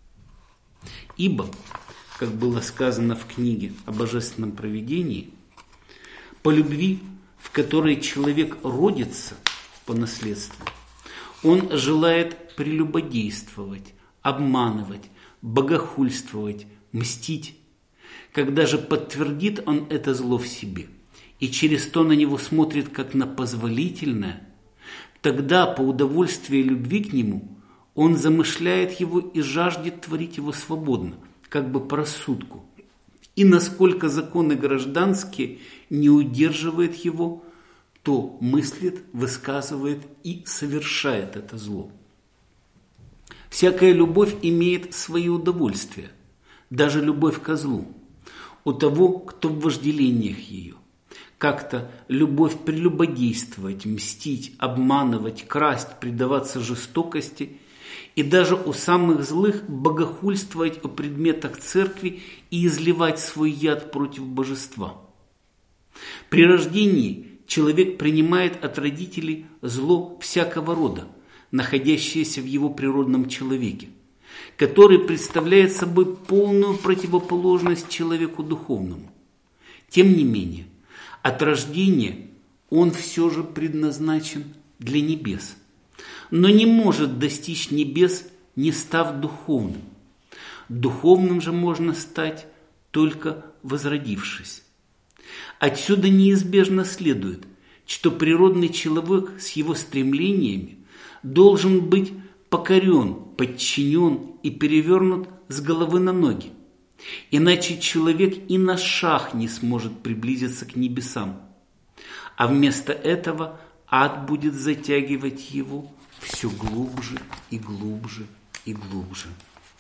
Ибо, как было сказано в книге о божественном провидении, по любви, в которой человек родится по наследству, он желает прелюбодействовать, обманывать, богохульствовать, мстить. Когда же подтвердит он это зло в себе и через то на него смотрит как на позволительное, тогда по удовольствию любви к нему он замышляет его и жаждет творить его свободно, как бы по рассудку. И насколько законы гражданские не удерживают его, то мыслит, высказывает и совершает это зло. Всякая любовь имеет свои удовольствия, даже любовь ко злу, у того, кто в вожделениях ее. Как-то любовь прелюбодействовать, мстить, обманывать, красть, предаваться жестокости и даже у самых злых богохульствовать о предметах церкви и изливать свой яд против божества. При рождении человек принимает от родителей зло всякого рода, находящееся в его природном человеке, который представляет собой полную противоположность человеку духовному. Тем не менее, от рождения он все же предназначен для небес, но не может достичь небес, не став духовным. Духовным же можно стать, только возродившись. Отсюда неизбежно следует, что природный человек с его стремлениями должен быть покорен, подчинен и перевернут с головы на ноги. Иначе человек и на шаг не сможет приблизиться к небесам. А вместо этого ад будет затягивать его все глубже и глубже и глубже.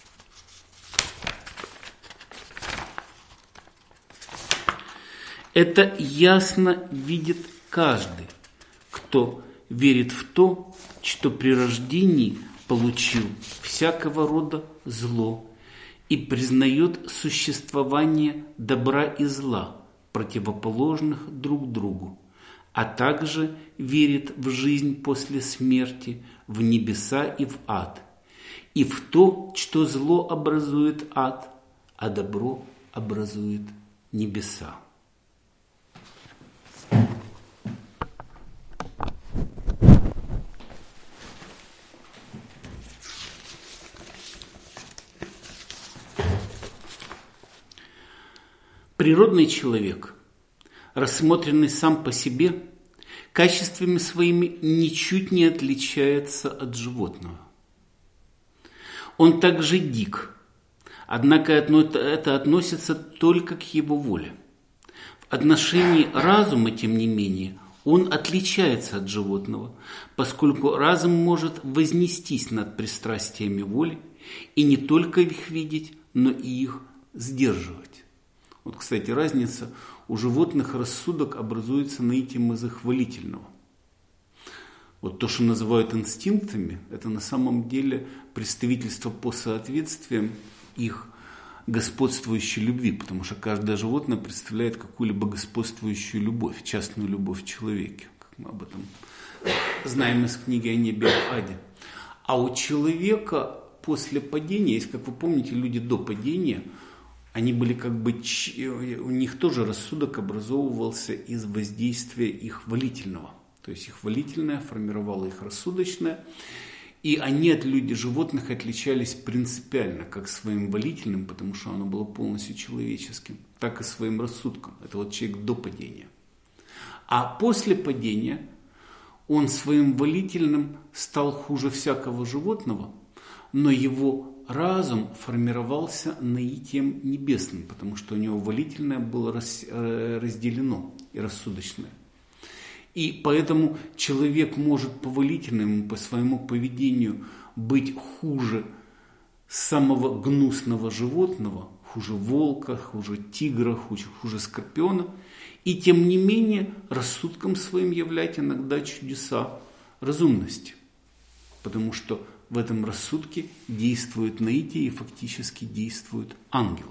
Это ясно видит каждый, кто верит в то, что при рождении получил всякого рода зло и признает существование добра и зла, противоположных друг другу, а также верит в жизнь после смерти, в небеса и в ад, и в то, что зло образует ад, а добро образует небеса. Природный человек, рассмотренный сам по себе, качествами своими ничуть не отличается от животного. Он также дик, однако это относится только к его воле. В отношении разума, тем не менее, он отличается от животного, поскольку разум может вознестись над пристрастиями воли и не только их видеть, но и их сдерживать. Вот, кстати, разница. У животных рассудок образуется наитием из их хвалительного. Вот то, что называют инстинктами, это на самом деле представительство по соответствиям их господствующей любви, потому что каждое животное представляет какую-либо господствующую любовь, частную любовь в человеке, как мы об этом знаем из книги о небе и аде. А у человека после падения, есть, как вы помните, люди до падения, они были как бы, у них тоже рассудок образовывался из воздействия их волительного. То есть их волительное формировало их рассудочное. И они от людей животных отличались принципиально, как своим волительным, потому что оно было полностью человеческим, так и своим рассудком. Это вот человек до падения. А после падения он своим волительным стал хуже всякого животного, но его разум формировался наитием небесным, потому что у него волительное было разделено и рассудочное. И поэтому человек может по волительному, по своему поведению быть хуже самого гнусного животного, хуже волка, хуже тигра, хуже скорпиона, и тем не менее рассудком своим являть иногда чудеса разумности, потому что в этом рассудке действует наитие и фактически действуют ангелы.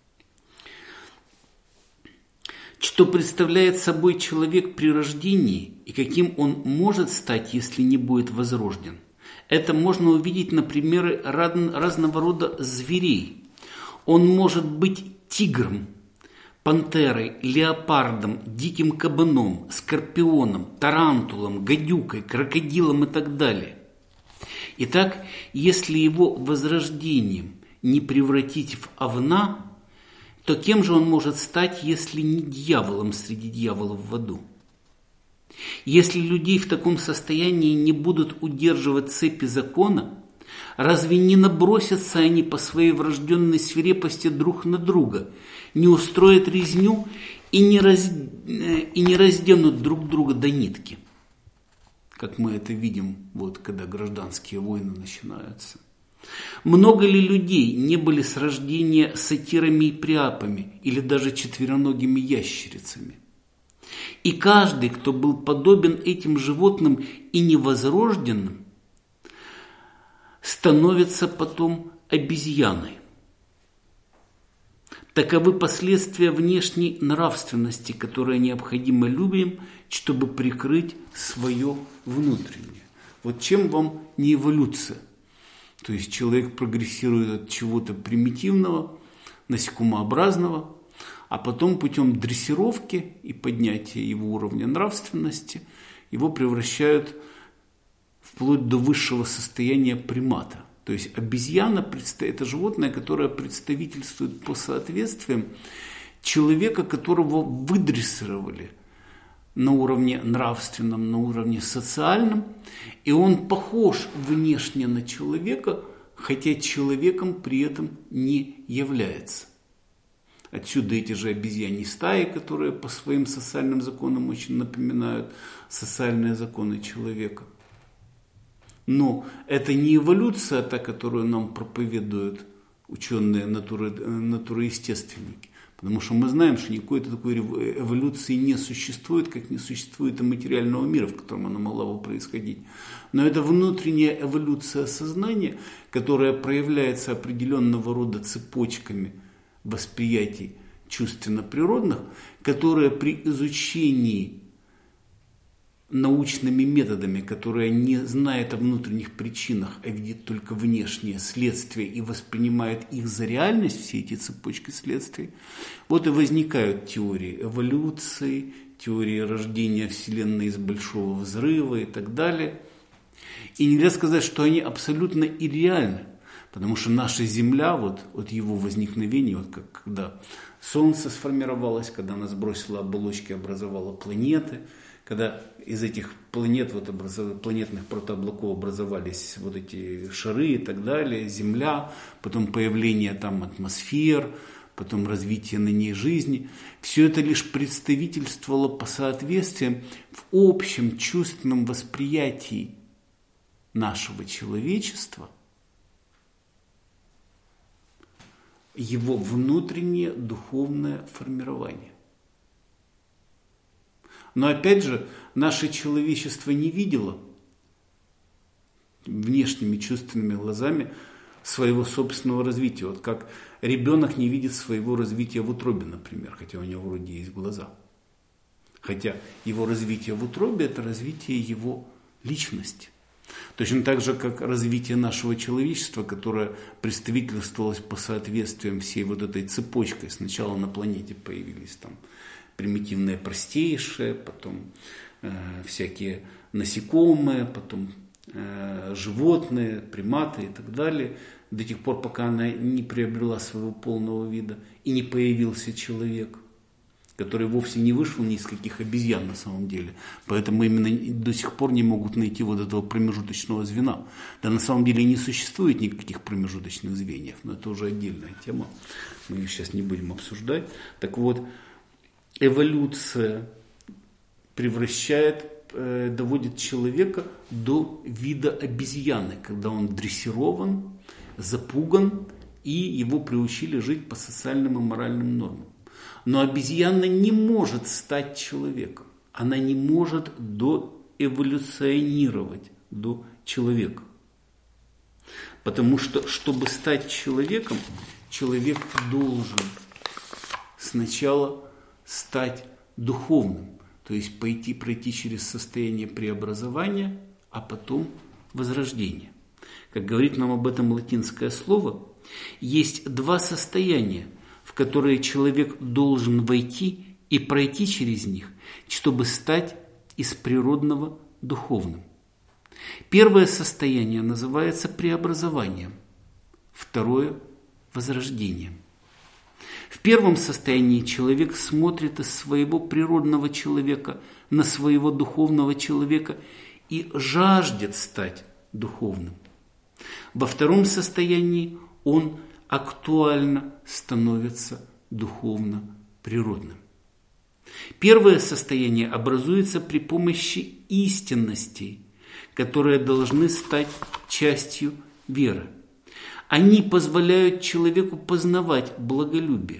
Что представляет собой человек при рождении и каким он может стать, если не будет возрожден? Это можно увидеть на примере разного рода зверей. Он может быть тигром, пантерой, леопардом, диким кабаном, скорпионом, тарантулом, гадюкой, крокодилом и так далее. Итак, если его возрождением не превратить в овна, то кем же он может стать, если не дьяволом среди дьяволов в аду? Если людей в таком состоянии не будут удерживать цепи закона, разве не набросятся они по своей врожденной свирепости друг на друга, не устроят резню и не разденут друг друга до нитки? Как мы это видим, вот, когда гражданские войны начинаются. Много ли людей не были с рождения сатирами и приапами или даже четвероногими ящерицами? И каждый, кто был подобен этим животным и невозрожденным, становится потом обезьяной. Таковы последствия внешней нравственности, которые необходимо людям, чтобы прикрыть свое внутреннее. Вот чем вам не эволюция? То есть человек прогрессирует от чего-то примитивного, насекомообразного, а потом путем дрессировки и поднятия его уровня нравственности его превращают вплоть до высшего состояния примата. То есть обезьяна – это животное, которое представительствует по соответствиям человека, которого выдрессировали на уровне нравственном, на уровне социальном, и он похож внешне на человека, хотя человеком при этом не является. Отсюда эти же обезьяньи стаи, которые по своим социальным законам очень напоминают социальные законы человека. Но это не эволюция, та, которую нам проповедуют ученые натуроестественники. Потому что мы знаем, что никакой такой эволюции не существует, как не существует и материального мира, в котором она могла бы происходить. Но это внутренняя эволюция сознания, которая проявляется определенного рода цепочками восприятий чувственно-природных, которые при изучении научными методами, которые не знают о внутренних причинах, а видят только внешние следствия и воспринимают их за реальность, все эти цепочки следствий, вот и возникают теории эволюции, теории рождения Вселенной из Большого Взрыва и так далее. И нельзя сказать, что они абсолютно ирреальны, потому что наша Земля, вот от его возникновения, вот как когда Солнце сформировалось, когда она сбросила оболочки, образовала планеты, когда из этих планет, планетных протооблаков образовались вот эти шары и так далее, Земля, потом появление там атмосфер, потом развитие на ней жизни. Все это лишь представительствовало по соответствиям в общем чувственном восприятии нашего человечества, его внутреннее духовное формирование. Но опять же, наше человечество не видело внешними чувственными глазами своего собственного развития. Вот как ребенок не видит своего развития в утробе, например, хотя у него вроде есть глаза. Хотя его развитие в утробе – это развитие его личности. Точно так же, как развитие нашего человечества, которое представительствовалось по соответствиям всей вот этой цепочкой. Сначала на планете появились там примитивные, простейшие, потом всякие насекомые, потом животные, приматы и так далее, до тех пор, пока она не приобрела своего полного вида и не появился человек, который вовсе не вышел ни из каких обезьян на самом деле. Поэтому именно до сих пор не могут найти вот этого промежуточного звена. Да на самом деле не существует никаких промежуточных звеньев, но это уже отдельная тема, мы ее сейчас не будем обсуждать. Так вот, эволюция доводит человека до вида обезьяны, когда он дрессирован, запуган, и его приучили жить по социальным и моральным нормам. Но обезьяна не может стать человеком. Она не может доэволюционировать до человека. Потому что, чтобы стать человеком, человек должен сначала стать духовным. То есть пройти через состояние преобразования, а потом возрождения. Как говорит нам об этом латинское слово, есть два состояния, в которые человек должен войти и пройти через них, чтобы стать из природного духовным. Первое состояние называется преобразованием, второе – возрождением. В первом состоянии человек смотрит из своего природного человека на своего духовного человека и жаждет стать духовным. Во втором состоянии он актуально становится духовно природным. Первое состояние образуется при помощи истинностей, которые должны стать частью веры. Они позволяют человеку познавать благолюбие.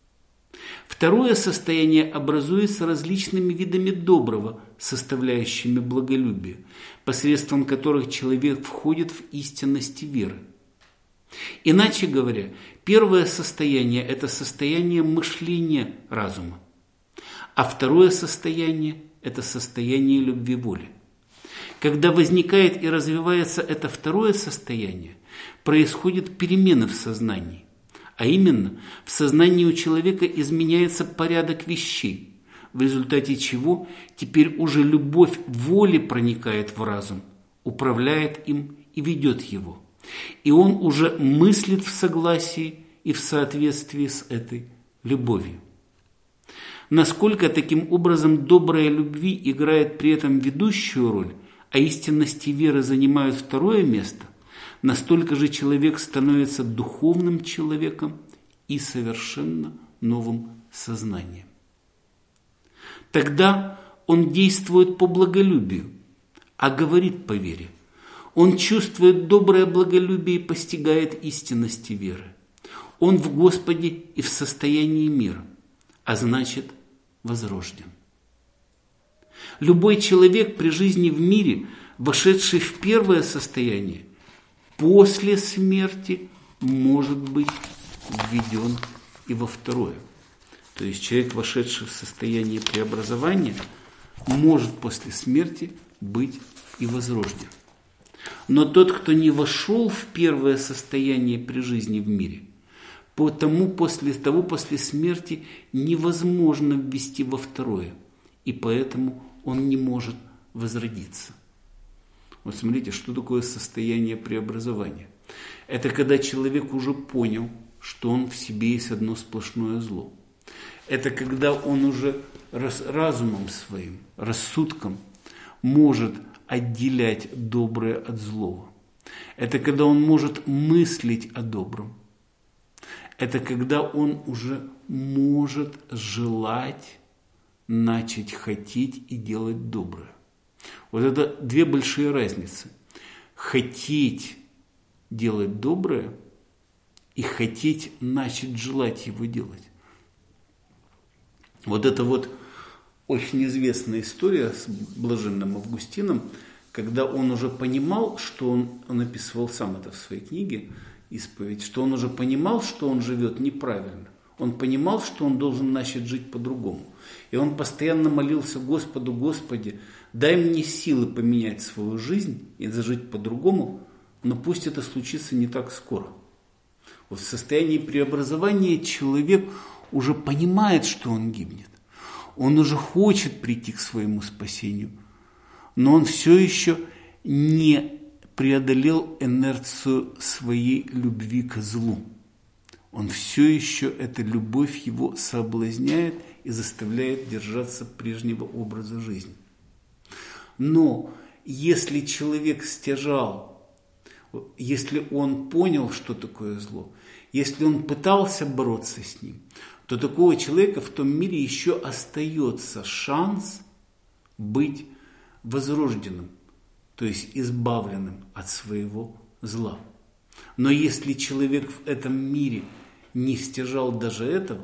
Второе состояние образуется различными видами доброго, составляющими благолюбие, посредством которых человек входит в истинности веры. Иначе говоря, первое состояние – это состояние мышления разума, а второе состояние – это состояние любви воли. Когда возникает и развивается это второе состояние, происходят перемены в сознании, а именно в сознании у человека изменяется порядок вещей, в результате чего теперь уже любовь воли проникает в разум, управляет им и ведет его. И он уже мыслит в согласии и в соответствии с этой любовью. Насколько таким образом добрая любви играет при этом ведущую роль, а истинности веры занимают второе место, настолько же человек становится духовным человеком и совершенно новым сознанием. Тогда он действует по благолюбию, а говорит по вере. Он чувствует доброе благолюбие и постигает истинности веры. Он в Господе и в состоянии мира, а значит возрожден. Любой человек при жизни в мире, вошедший в первое состояние, после смерти может быть введен и во второе. То есть человек, вошедший в состояние преобразования, может после смерти быть и возрожден. Но тот, кто не вошел в первое состояние при жизни в мире, потому после смерти невозможно ввести во второе, и поэтому он не может возродиться. Вот смотрите, что такое состояние преобразования. Это когда человек уже понял, что он в себе есть одно сплошное зло. Это когда он уже разумом своим, рассудком может отделять доброе от злого. Это когда он может мыслить о добром. Это когда он уже может желать, начать хотеть и делать доброе. Вот это две большие разницы. Хотеть делать доброе и хотеть начать желать его делать. Вот это вот очень известная история с блаженным Августином, когда он уже понимал, что он описывал сам это в своей книге «Исповедь», что он уже понимал, что он живет неправильно. Он понимал, что он должен начать жить по-другому. И он постоянно молился Господу: Господи, дай мне силы поменять свою жизнь и зажить по-другому, но пусть это случится не так скоро. Вот в состоянии преобразования человек уже понимает, что он гибнет. Он уже хочет прийти к своему спасению, но он все еще не преодолел инерцию своей любви к злу. Он все еще, эта любовь его соблазняет и заставляет держаться прежнего образа жизни. Но если человек стяжал, если он понял, что такое зло, если он пытался бороться с ним, то такого человека в том мире еще остается шанс быть возрожденным, то есть избавленным от своего зла. Но если человек в этом мире не стяжал даже этого,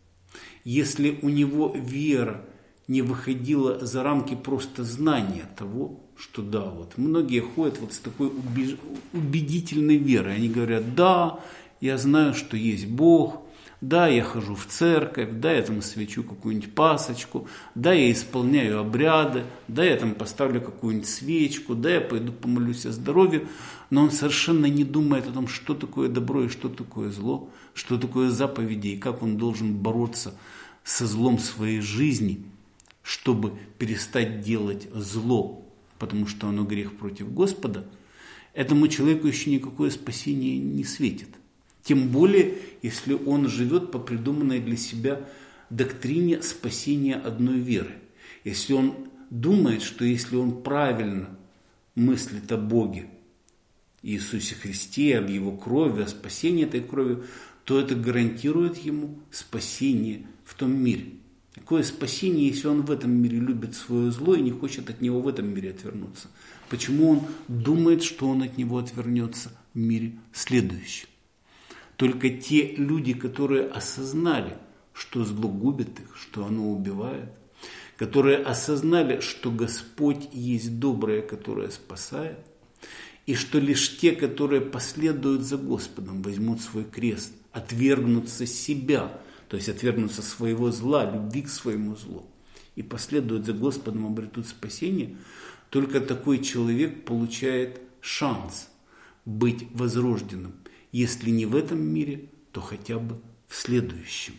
если у него вера не выходила за рамки просто знания того, что да, вот многие ходят вот с такой убедительной верой. Они говорят: да, я знаю, что есть Бог, да, я хожу в церковь, да, я там свечу какую-нибудь пасочку, да, я исполняю обряды, да, я там поставлю какую-нибудь свечку, да, я пойду помолюсь о здоровье, но он совершенно не думает о том, что такое добро и что такое зло, что такое заповеди и как он должен бороться со злом своей жизни, чтобы перестать делать зло, потому что оно грех против Господа. Этому человеку еще никакое спасение не светит. Тем более, если он живет по придуманной для себя доктрине спасения одной веры. Если он думает, что если он правильно мыслит о Боге, Иисусе Христе, об Его крови, о спасении этой крови, то это гарантирует ему спасение в том мире. Какое спасение, если он в этом мире любит свое зло и не хочет от него в этом мире отвернуться? Почему он думает, что он от него отвернется в мире следующем? Только те люди, которые осознали, что зло губит их, что оно убивает, которые осознали, что Господь есть доброе, которое спасает, и что лишь те, которые последуют за Господом, возьмут свой крест, отвергнутся себя, то есть отвергнутся своего зла, любви к своему злу, и последуют за Господом, обретут спасение, только такой человек получает шанс быть возрожденным. Если не в этом мире, то хотя бы в следующем.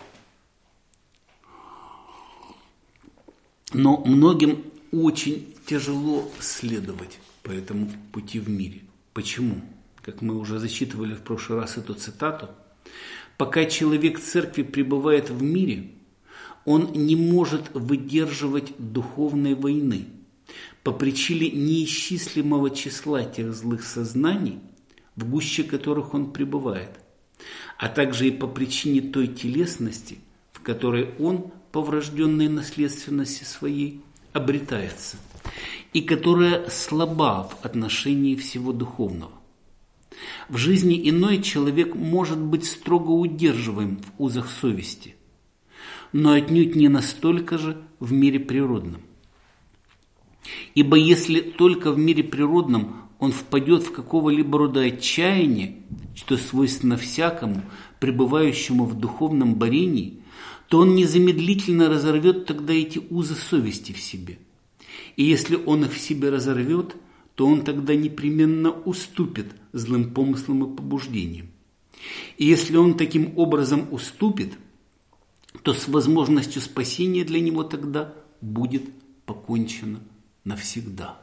Но многим очень тяжело следовать по этому пути в мире. Почему? Как мы уже зачитывали в прошлый раз эту цитату, пока человек церкви пребывает в мире, он не может выдерживать духовной войны по причине неисчислимого числа тех злых сознаний, в гуще которых он пребывает, а также и по причине той телесности, в которой он по врожденной наследственности своей обретается, и которая слаба в отношении всего духовного. В жизни иной человек может быть строго удерживаем в узах совести, но отнюдь не настолько же в мире природном. Ибо если только в мире природном он впадет в какого-либо рода отчаяние, что свойственно всякому, пребывающему в духовном борении, то он незамедлительно разорвет тогда эти узы совести в себе. И если он их в себе разорвет, то он тогда непременно уступит злым помыслам и побуждениям. И если он таким образом уступит, то с возможностью спасения для него тогда будет покончено навсегда.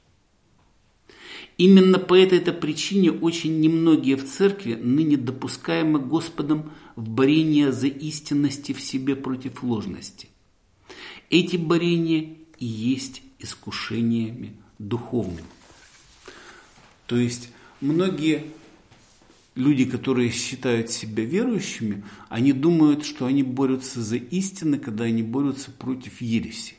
Именно по этой-то причине очень немногие в церкви ныне допускаемы Господом в борение за истинности в себе против ложности. Эти борения и есть искушениями духовными. То есть многие люди, которые считают себя верующими, они думают, что они борются за истину, когда они борются против ереси.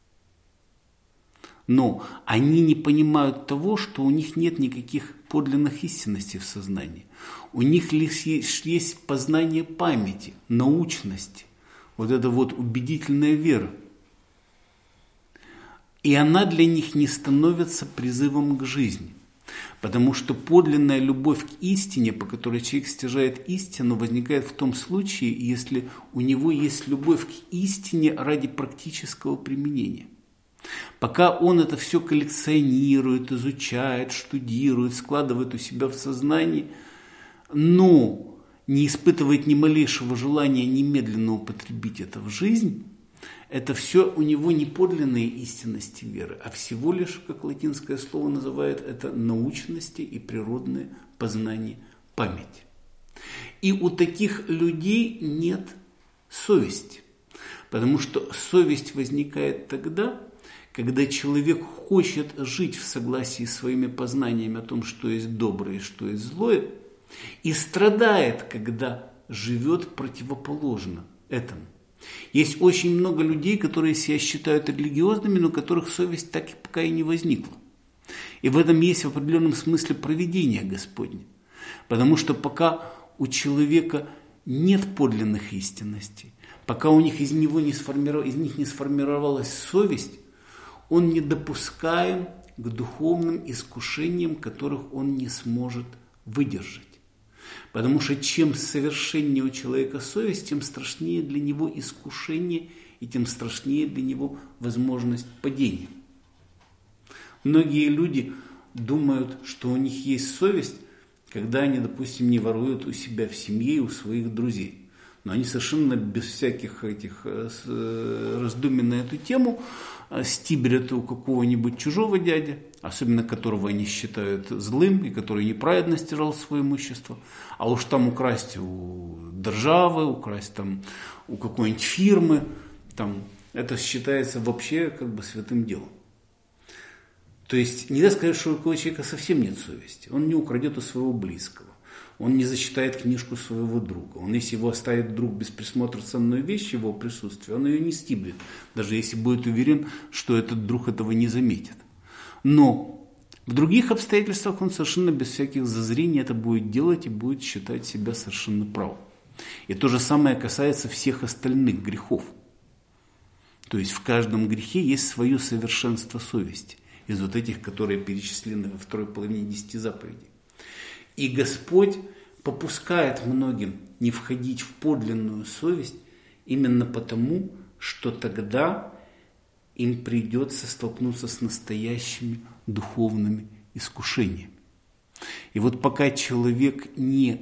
Но они не понимают того, что у них нет никаких подлинных истинностей в сознании. У них лишь есть познание памяти, научности, вот эта вот убедительная вера. И она для них не становится призывом к жизни. Потому что подлинная любовь к истине, по которой человек стяжает истину, возникает в том случае, если у него есть любовь к истине ради практического применения. Пока он это все коллекционирует, изучает, штудирует, складывает у себя в сознании, но не испытывает ни малейшего желания немедленно употребить это в жизнь, это все у него не подлинные истинности веры, а всего лишь, как латинское слово называет, это научности и природное познание памяти. И у таких людей нет совести, потому что совесть возникает тогда, когда человек хочет жить в согласии с своими познаниями о том, что есть доброе и что есть злое, и страдает, когда живет противоположно этому. Есть очень много людей, которые себя считают религиозными, но у которых совесть так и пока и не возникла. И в этом есть в определенном смысле провидение Господне. Потому что пока у человека нет подлинных истинностей, пока у них из них не сформировалась совесть, он не допускаем к духовным искушениям, которых он не сможет выдержать. Потому что чем совершеннее у человека совесть, тем страшнее для него искушение и тем страшнее для него возможность падения. Многие люди думают, что у них есть совесть, когда они, допустим, не воруют у себя в семье и у своих друзей. Но они совершенно без всяких этих раздумий на эту тему стибрят у какого-нибудь чужого дяди, особенно которого они считают злым и который неправедно стяжал свое имущество. А уж там украсть у державы, украсть там у какой-нибудь фирмы, там, это считается вообще как бы святым делом. То есть нельзя сказать, что у такого человека совсем нет совести. Он не украдет у своего близкого. Он не зачитает книжку своего друга. Он, если его оставит друг без присмотра ценную вещь в его присутствии, он ее не стибрит, даже если будет уверен, что этот друг этого не заметит. Но в других обстоятельствах он совершенно без всяких зазрений это будет делать и будет считать себя совершенно правым. И то же самое касается всех остальных грехов. То есть в каждом грехе есть свое совершенство совести, из вот этих, которые перечислены во второй половине 10 заповедей. И Господь попускает многим не входить в подлинную совесть именно потому, что тогда им придется столкнуться с настоящими духовными искушениями. И вот пока человек не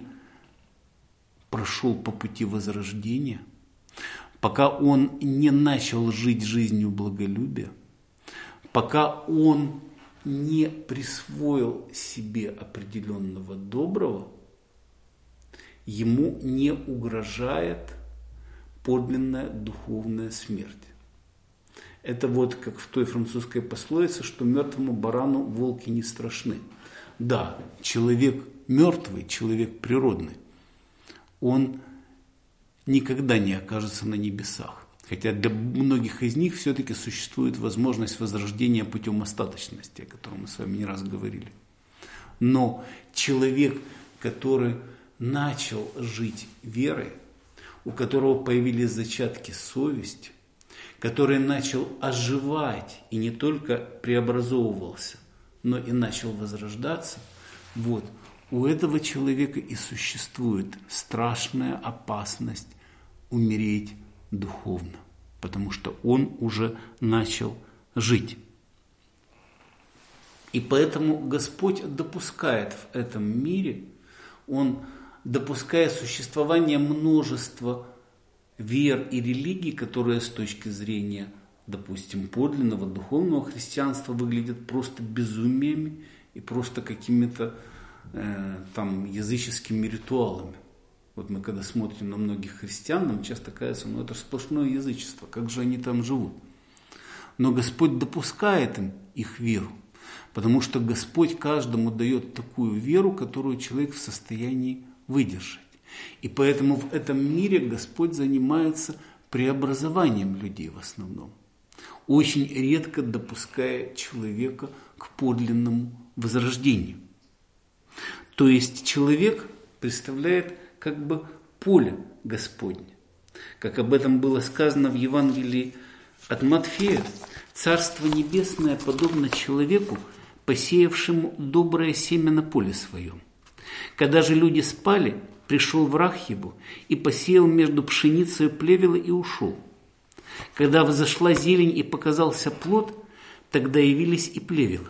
прошел по пути возрождения, пока он не начал жить жизнью благолюбия, пока он не присвоил себе определенного доброго, ему не угрожает подлинная духовная смерть. Это вот как в той французской пословице, что мертвому барану волки не страшны. Да, человек мертвый, человек природный, он никогда не окажется на небесах. Хотя для многих из них все-таки существует возможность возрождения путем остаточности, о котором мы с вами не раз говорили. Но человек, который начал жить верой, у которого появились зачатки совести, который начал оживать и не только преобразовывался, но и начал возрождаться, вот, у этого человека и существует страшная опасность умереть духовно, потому что он уже начал жить. И поэтому Господь допускает в этом мире, Он допускает существование множества вер и религий, которые с точки зрения, допустим, подлинного духовного христианства выглядят просто безумиями и просто какими-то там языческими ритуалами. Вот мы когда смотрим на многих христиан, нам часто кажется, это сплошное язычество, как же они там живут. Но Господь допускает им их веру, потому что Господь каждому дает такую веру, которую человек в состоянии выдержать. И поэтому в этом мире Господь занимается преобразованием людей в основном, очень редко допуская человека к подлинному возрождению. То есть человек представляет как бы поле Господне. Как об этом было сказано в Евангелии от Матфея, Царство Небесное подобно человеку, посеявшему доброе семя на поле своем. Когда же люди спали, пришел враг его и посеял между пшеницей плевелы и ушел. Когда взошла зелень и показался плод, тогда явились и плевелы.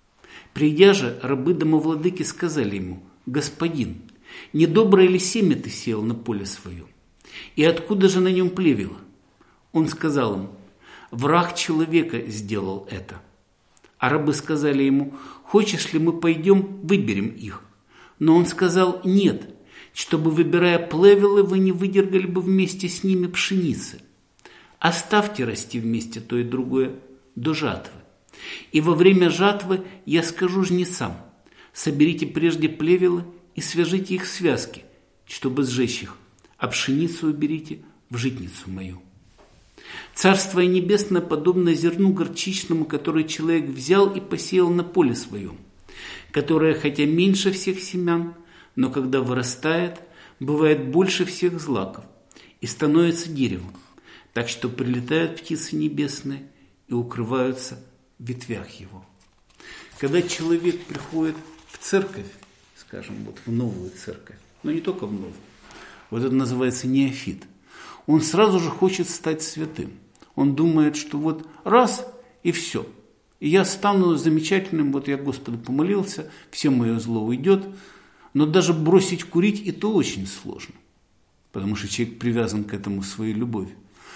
Придя же, рабы домовладыки сказали ему: «Господин, недоброе ли семя ты сеял на поле своем? И откуда же на нем плевело?» Он сказал им: «Враг человека сделал это». А рабы сказали ему: «Хочешь ли мы пойдем, выберем их?» Но он сказал: «Нет, чтобы, выбирая плевелы, вы не выдергали бы вместе с ними пшеницы. Оставьте расти вместе то и другое до жатвы. И во время жатвы я скажу жнецам: соберите прежде плевелы и свяжите их в связки, чтобы сжечь их, а пшеницу уберите в житницу мою». Царство Небесное подобно зерну горчичному, которое человек взял и посеял на поле своем, которое, хотя меньше всех семян, но когда вырастает, бывает больше всех злаков и становится деревом, так что прилетают птицы небесные и укрываются в ветвях его. Когда человек приходит в церковь, скажем, вот в новую церковь, но не только в новую, вот это называется неофит, он сразу же хочет стать святым. Он думает, что вот раз и все. И я стану замечательным, вот я Господу помолился, все мое зло уйдет. Но даже бросить курить и то очень сложно, потому что человек привязан к этому своей любовью.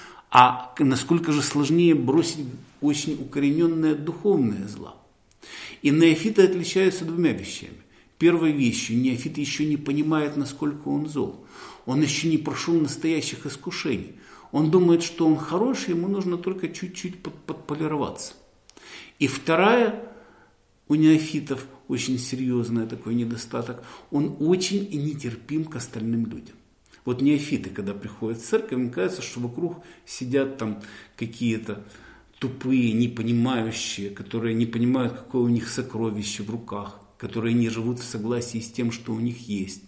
А насколько же сложнее бросить очень укорененное духовное зло. И неофиты отличаются двумя вещами. Первой вещью: неофит еще не понимает, насколько он зол. Он еще не прошел настоящих искушений. Он думает, что он хороший, ему нужно только чуть-чуть подполироваться. И вторая, у неофитов очень серьезный такой недостаток: он очень нетерпим к остальным людям. Вот неофиты, когда приходят в церковь, им кажется, что вокруг сидят там какие-то тупые, непонимающие, которые не понимают, какое у них сокровище в руках, которые не живут в согласии с тем, что у них есть.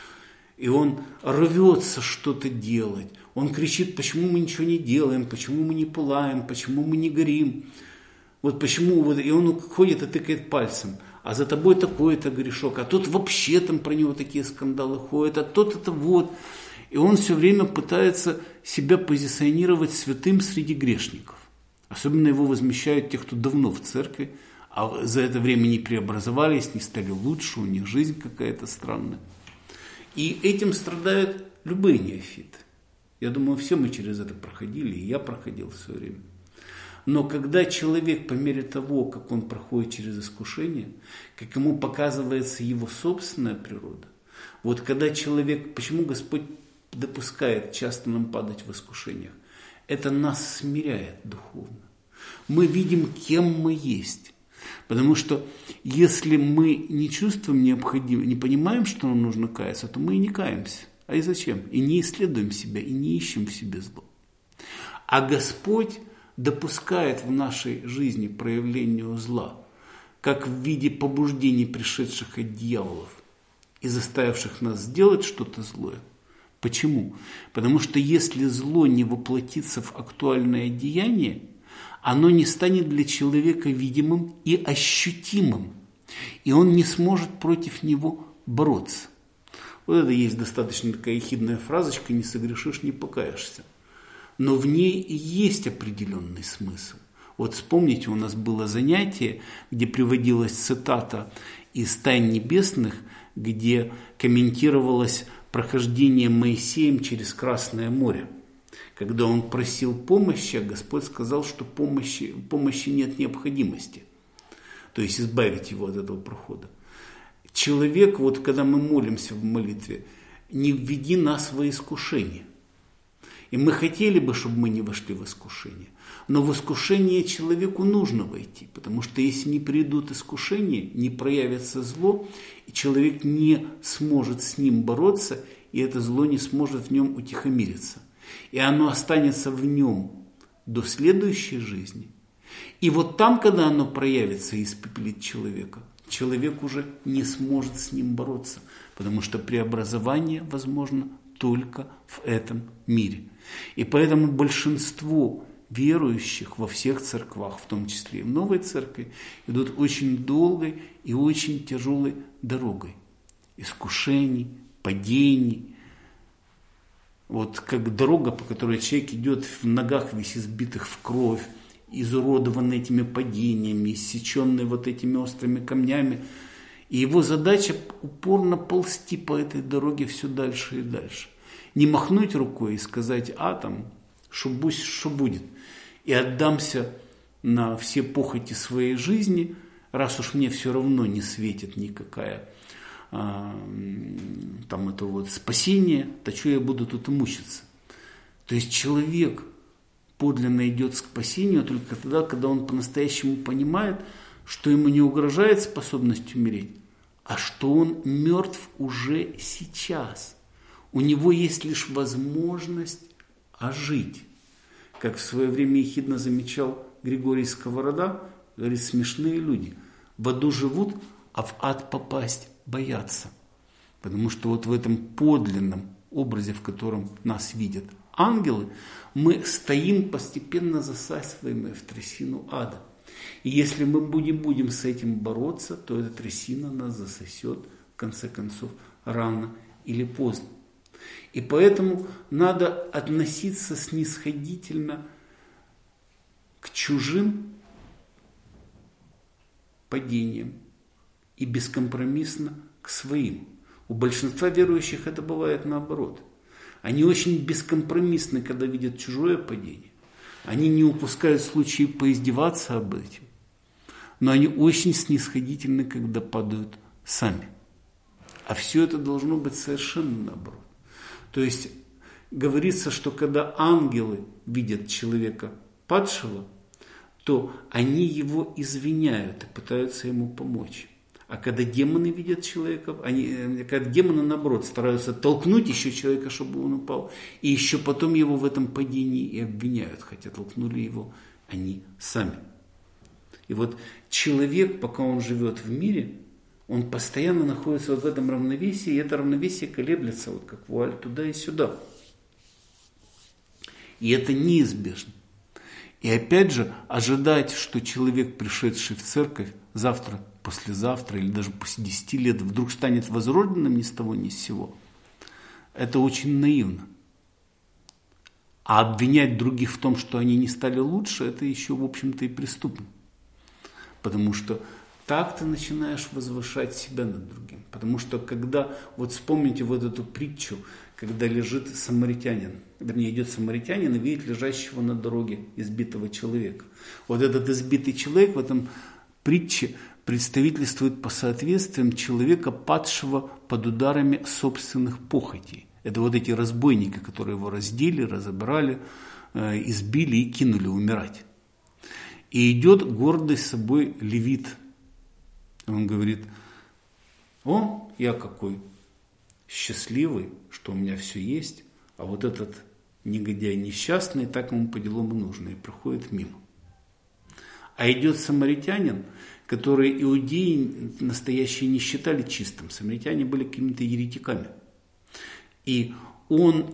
И он рвется что-то делать. Он кричит: почему мы ничего не делаем, почему мы не пылаем, почему мы не горим. Вот почему, вот, и он ходит и тыкает пальцем: а за тобой такой-то грешок, а тот вообще там про него такие скандалы ходят, а тот это вот. И он все время пытается себя позиционировать святым среди грешников. Особенно его возмещают те, кто давно в церкви, а за это время не преобразовались, не стали лучше, у них жизнь какая-то странная. И этим страдают любые неофиты. Я думаю, все мы через это проходили, и я проходил в свое время. Но когда человек, по мере того, как он проходит через искушение, как ему показывается его собственная природа, вот когда человек, почему Господь допускает часто нам падать в искушениях? Это нас смиряет духовно. Мы видим, кем мы есть. Потому что если мы не чувствуем необходимости, не понимаем, что нам нужно каяться, то мы и не каемся. А и зачем? И не исследуем себя, и не ищем в себе зло. А Господь допускает в нашей жизни проявление зла, как в виде побуждений, пришедших от дьяволов и заставивших нас сделать что-то злое. Почему? Потому что если зло не воплотится в актуальное деяние, оно не станет для человека видимым и ощутимым, и он не сможет против него бороться. Вот это есть достаточно такая ехидная фразочка: «Не согрешишь, не покаешься». Но в ней есть определенный смысл. Вот вспомните, у нас было занятие, где приводилась цитата из «Тайн небесных», где комментировалось прохождение Моисеем через Красное море. Когда он просил помощи, Господь сказал, что помощи нет необходимости. То есть избавить его от этого прохода. Человек, вот когда мы молимся в молитве: не введи нас во искушение. И мы хотели бы, чтобы мы не вошли в искушение. Но в искушение человеку нужно войти, потому что если не придут искушения, не проявится зло, и человек не сможет с ним бороться, и это зло не сможет в нем утихомириться. И оно останется в нем до следующей жизни. И вот там, когда оно проявится и испепелит человека, человек уже не сможет с ним бороться, потому что преобразование возможно только в этом мире. И поэтому большинство верующих во всех церквах, в том числе и в новой церкви, идут очень долгой и очень тяжелой дорогой искушений, падений. Вот как дорога, по которой человек идет в ногах весь избитых в кровь, изуродованный этими падениями, иссеченный вот этими острыми камнями. И его задача упорно ползти по этой дороге все дальше и дальше. Не махнуть рукой и сказать, что будет. И отдамся на все похоти своей жизни, раз уж мне все равно не светит никакая это вот спасение, то что я буду тут и мучиться? То есть человек подлинно идет к спасению только тогда, когда он по-настоящему понимает, что ему не угрожает способность умереть, а что он мертв уже сейчас. У него есть лишь возможность ожить. Как в свое время ехидно замечал Григорий Сковорода, говорит, смешные люди в аду живут, а в ад попасть боятся. Потому что вот в этом подлинном образе, в котором нас видят ангелы, мы стоим, постепенно засасываемые в трясину ада. И если мы будем с этим бороться, то эта трясина нас засосет, в конце концов, рано или поздно. И поэтому надо относиться снисходительно к чужим падениям и бескомпромиссно к своим. У большинства верующих это бывает наоборот. Они очень бескомпромиссны, когда видят чужое падение. Они не упускают случаи поиздеваться об этом. Но они очень снисходительны, когда падают сами. А все это должно быть совершенно наоборот. То есть говорится, что когда ангелы видят человека падшего, то они его извиняют и пытаются ему помочь. А когда демоны видят человека, когда демоны, наоборот, стараются толкнуть еще человека, чтобы он упал, и еще потом его в этом падении и обвиняют, хотя толкнули его они сами. И вот человек, пока он живет в мире, он постоянно находится вот в этом равновесии, и это равновесие колеблется, вот как вуаль, туда и сюда. И это неизбежно. И опять же, ожидать, что человек, пришедший в церковь, завтра, послезавтра или даже после 10 лет вдруг станет возрожденным ни с того ни с сего, это очень наивно. А обвинять других в том, что они не стали лучше, это еще, в общем-то, и преступно. Потому что так ты начинаешь возвышать себя над другим. Потому что когда, вот вспомните вот эту притчу, когда лежит самаритянин, вернее, идет самаритянин и видит лежащего на дороге избитого человека. Вот этот избитый человек в этом притче представительствует по соответствиям человека, падшего под ударами собственных похотей. Это вот эти разбойники, которые его раздели, разобрали, избили и кинули умирать. И идет гордый собой левит. Он говорит, я какой счастливый, что у меня все есть, а вот этот негодяй несчастный, так ему по делам нужно, и проходит мимо. А идет самаритянин, который иудеи настоящие не считали чистым. Самаритяне были какими-то еретиками. И он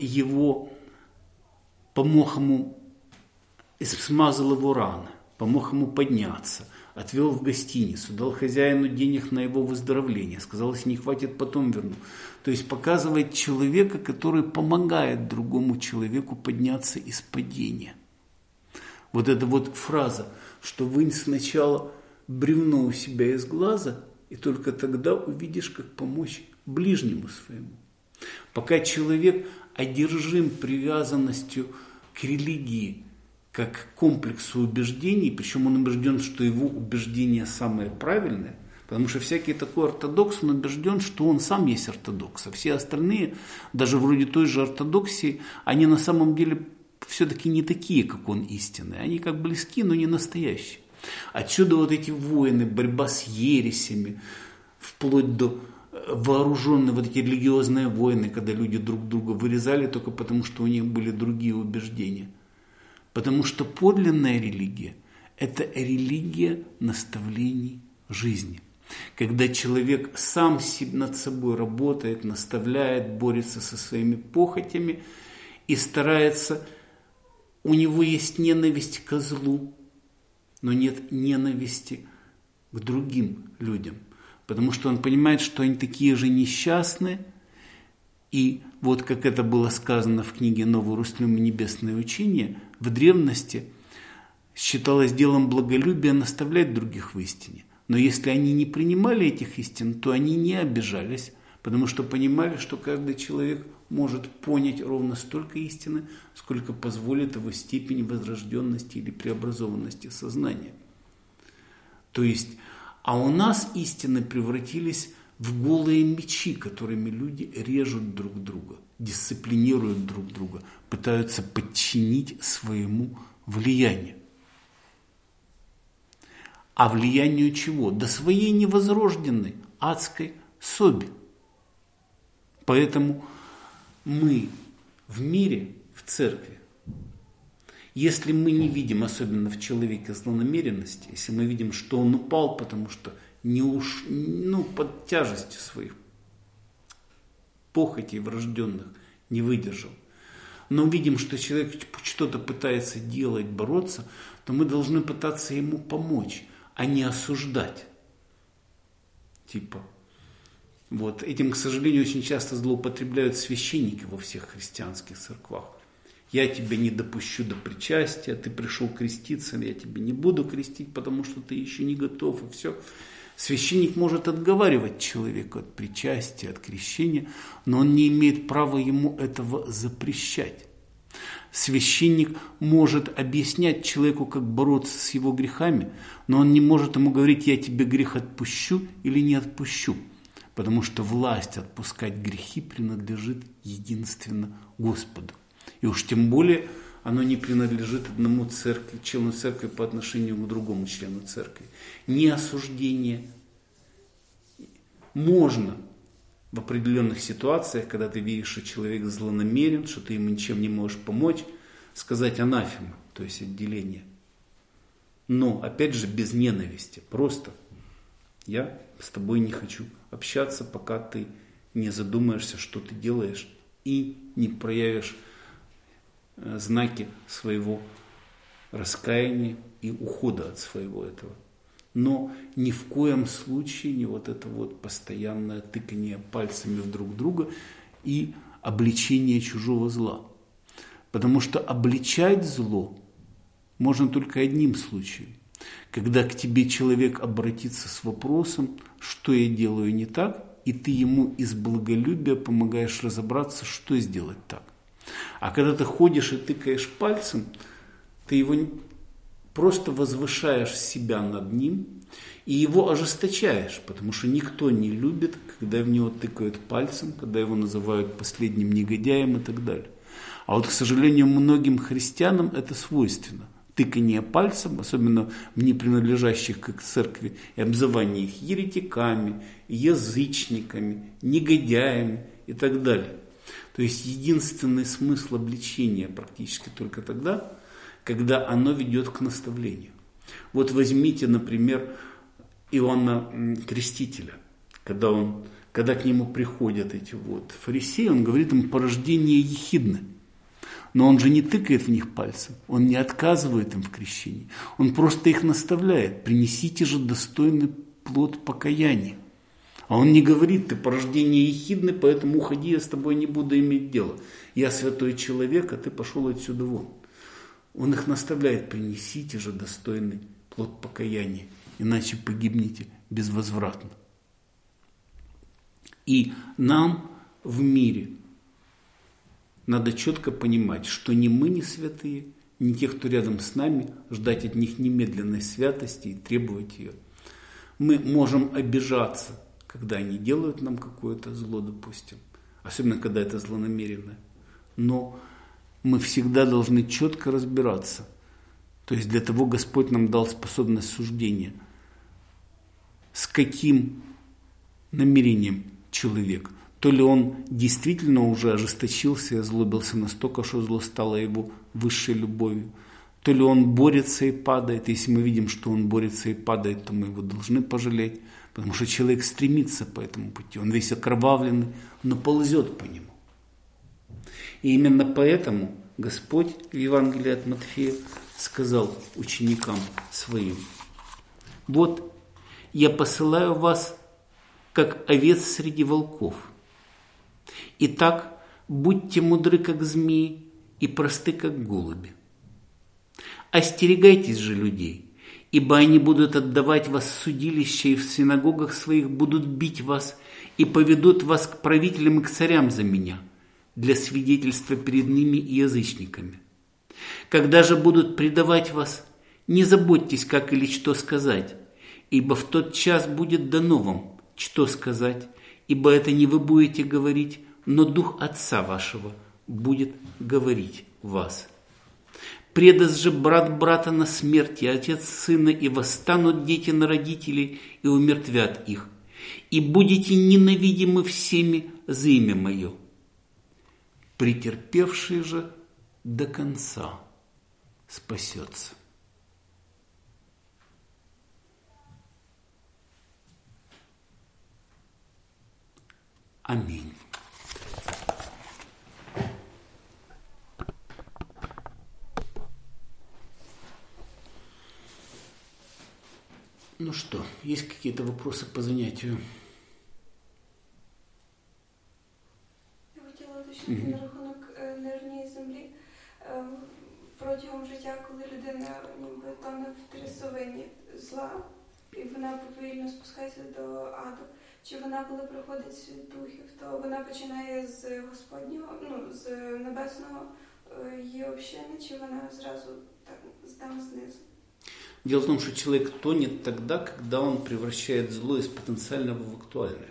помог ему, смазал его раны, помог ему подняться, отвел в гостиницу, дал хозяину денег на его выздоровление, сказал, если не хватит, потом верну. То есть показывает человека, который помогает другому человеку подняться из падения. Вот эта вот фраза, что вынь сначала бревно у себя из глаза, и только тогда увидишь, как помочь ближнему своему. Пока человек одержим привязанностью к религии, как к комплексу убеждений, причем он убежден, что его убеждение самое правильное, потому что всякий такой ортодокс, он убежден, что он сам есть ортодокс, а все остальные, даже вроде той же ортодоксии, они на самом деле все-таки не такие, как он истинные, они как близки, но не настоящие. Отсюда вот эти войны, борьба с ересями, вплоть до вооруженные вот эти религиозные войны, когда люди друг друга вырезали только потому, что у них были другие убеждения. Потому что подлинная религия – это религия наставлений жизни. Когда человек сам над собой работает, наставляет, борется со своими похотями и старается у него есть ненависть к злу, но нет ненависти к другим людям. Потому что он понимает, что они такие же несчастные. И вот как это было сказано в книге «Новый Иерусалим и небесное учение», в древности считалось делом благолюбия наставлять других в истине. Но если они не принимали этих истин, то они не обижались, потому что понимали, что каждый человек может понять ровно столько истины, сколько позволит его степень возрожденности или преобразованности сознания. То есть, а у нас истины превратились в голые мечи, которыми люди режут друг друга, дисциплинируют друг друга, пытаются подчинить своему влиянию. А влиянию чего? Да своей невозрожденной адской соби. Поэтому мы в мире, в церкви, если мы не видим, особенно в человеке, злонамеренности, если мы видим, что он упал, потому что под тяжестью своих похотей врожденных не выдержал, но видим, что человек что-то пытается делать, бороться, то мы должны пытаться ему помочь, а не осуждать. Этим, к сожалению, очень часто злоупотребляют священники во всех христианских церквах. Я тебя не допущу до причастия, ты пришел креститься, я тебя не буду крестить, потому что ты еще не готов, и все. Священник может отговаривать человека от причастия, от крещения, но он не имеет права ему этого запрещать. Священник может объяснять человеку, как бороться с его грехами, но он не может ему говорить: я тебе грех отпущу или не отпущу, потому что власть отпускать грехи принадлежит единственно Господу. И уж тем более оно не принадлежит одному члену церкви по отношению к другому члену церкви. Не осуждение. Можно в определенных ситуациях, когда ты видишь, что человек злонамерен, что ты ему ничем не можешь помочь, сказать анафема, то есть отделение. Но, опять же, без ненависти. Просто я с тобой не хочу общаться, пока ты не задумаешься, что ты делаешь, и не проявишь знаки своего раскаяния и ухода от своего этого. Но ни в коем случае не это постоянное тыкание пальцами в друг друга и обличение чужого зла. Потому что обличать зло можно только одним случаем. Когда к тебе человек обратится с вопросом, что я делаю не так, и ты ему из благолюбия помогаешь разобраться, что сделать так. А когда ты ходишь и тыкаешь пальцем, ты его просто возвышаешь себя над ним и его ожесточаешь, потому что никто не любит, когда в него тыкают пальцем, когда его называют последним негодяем и так далее. А к сожалению, многим христианам это свойственно. Тыкание пальцем, особенно в непринадлежащих к церкви, и обзывание их еретиками, язычниками, негодяями и так далее. То есть единственный смысл обличения практически только тогда, когда оно ведет к наставлению. Возьмите, например, Иоанна Крестителя. Когда к нему приходят эти фарисеи, он говорит им: порождение ехидны. Но он же не тыкает в них пальцем, он не отказывает им в крещении. Он просто их наставляет: принесите же достойный плод покаяния. А он не говорит: ты порождение ехидны, поэтому уходи, я с тобой не буду иметь дела. Я святой человек, а ты пошел отсюда вон. Он их наставляет: принесите же достойный плод покаяния, иначе погибнете безвозвратно. И нам в мире надо четко понимать, что ни мы не святые, ни те, кто рядом с нами, ждать от них немедленной святости и требовать ее. Мы можем обижаться, когда они делают нам какое-то зло, допустим, особенно когда это злонамеренное. Но мы всегда должны четко разбираться. То есть для того Господь нам дал способность суждения. С каким намерением человек? То ли он действительно уже ожесточился и озлобился настолько, что зло стало его высшей любовью, то ли он борется и падает. Если мы видим, что он борется и падает, то мы его должны пожалеть, потому что человек стремится по этому пути. Он весь окровавленный, но ползет по нему. И именно поэтому Господь в Евангелии от Матфея сказал ученикам своим: «Вот я посылаю вас, как овец среди волков. Итак, будьте мудры, как змеи, и просты, как голуби. Остерегайтесь же людей, ибо они будут отдавать вас в судилища, и в синагогах своих будут бить вас, и поведут вас к правителям и к царям за меня, для свидетельства перед ними и язычниками. Когда же будут предавать вас, не заботьтесь, как или что сказать, ибо в тот час будет дано вам, что сказать, ибо это не вы будете говорить, но Дух Отца вашего будет говорить вас. Предаст же брат брата на смерть, и отец сына, и восстанут дети на родителей, и умертвят их. И будете ненавидимы всеми за имя мое. Претерпевший же до конца спасется». Аминь. Ну что, есть какие-то вопросы по занятию? Я хотіла уточнити на рахунок нижньої землі. Протягом життя, коли людина ніби тоне в трясовині зла, і вона повільно спускається до аду, чи вона, коли приходить світ духів, то вона починає з Господнього, з небесного її общини, чи вона зразу там знизу? Дело в том, что человек тонет тогда, когда он превращает зло из потенциального в актуальное.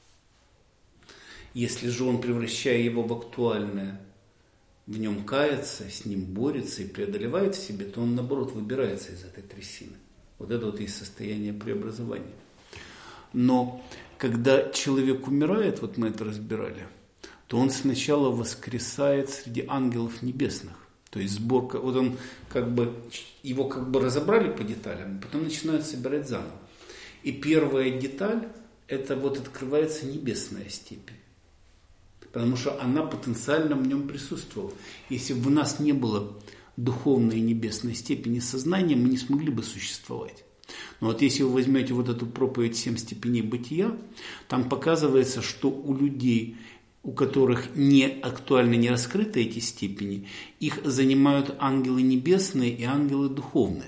Если же он, превращая его в актуальное, в нем кается, с ним борется и преодолевает в себе, то он, наоборот, выбирается из этой трясины. Вот это вот и есть состояние преобразования. Но когда человек умирает, вот мы это разбирали, то он сначала воскресает среди ангелов небесных. То есть сборка, вот он его разобрали по деталям, потом начинают собирать заново. И первая деталь, это вот открывается небесная степень. Потому что она потенциально в нем присутствовала. Если бы у нас не было духовной небесной степени сознания, мы не смогли бы существовать. Но вот если вы возьмете вот эту проповедь 7 степеней бытия, там показывается, что у людей, у которых не актуально, не раскрыты эти степени, их занимают ангелы небесные и ангелы духовные.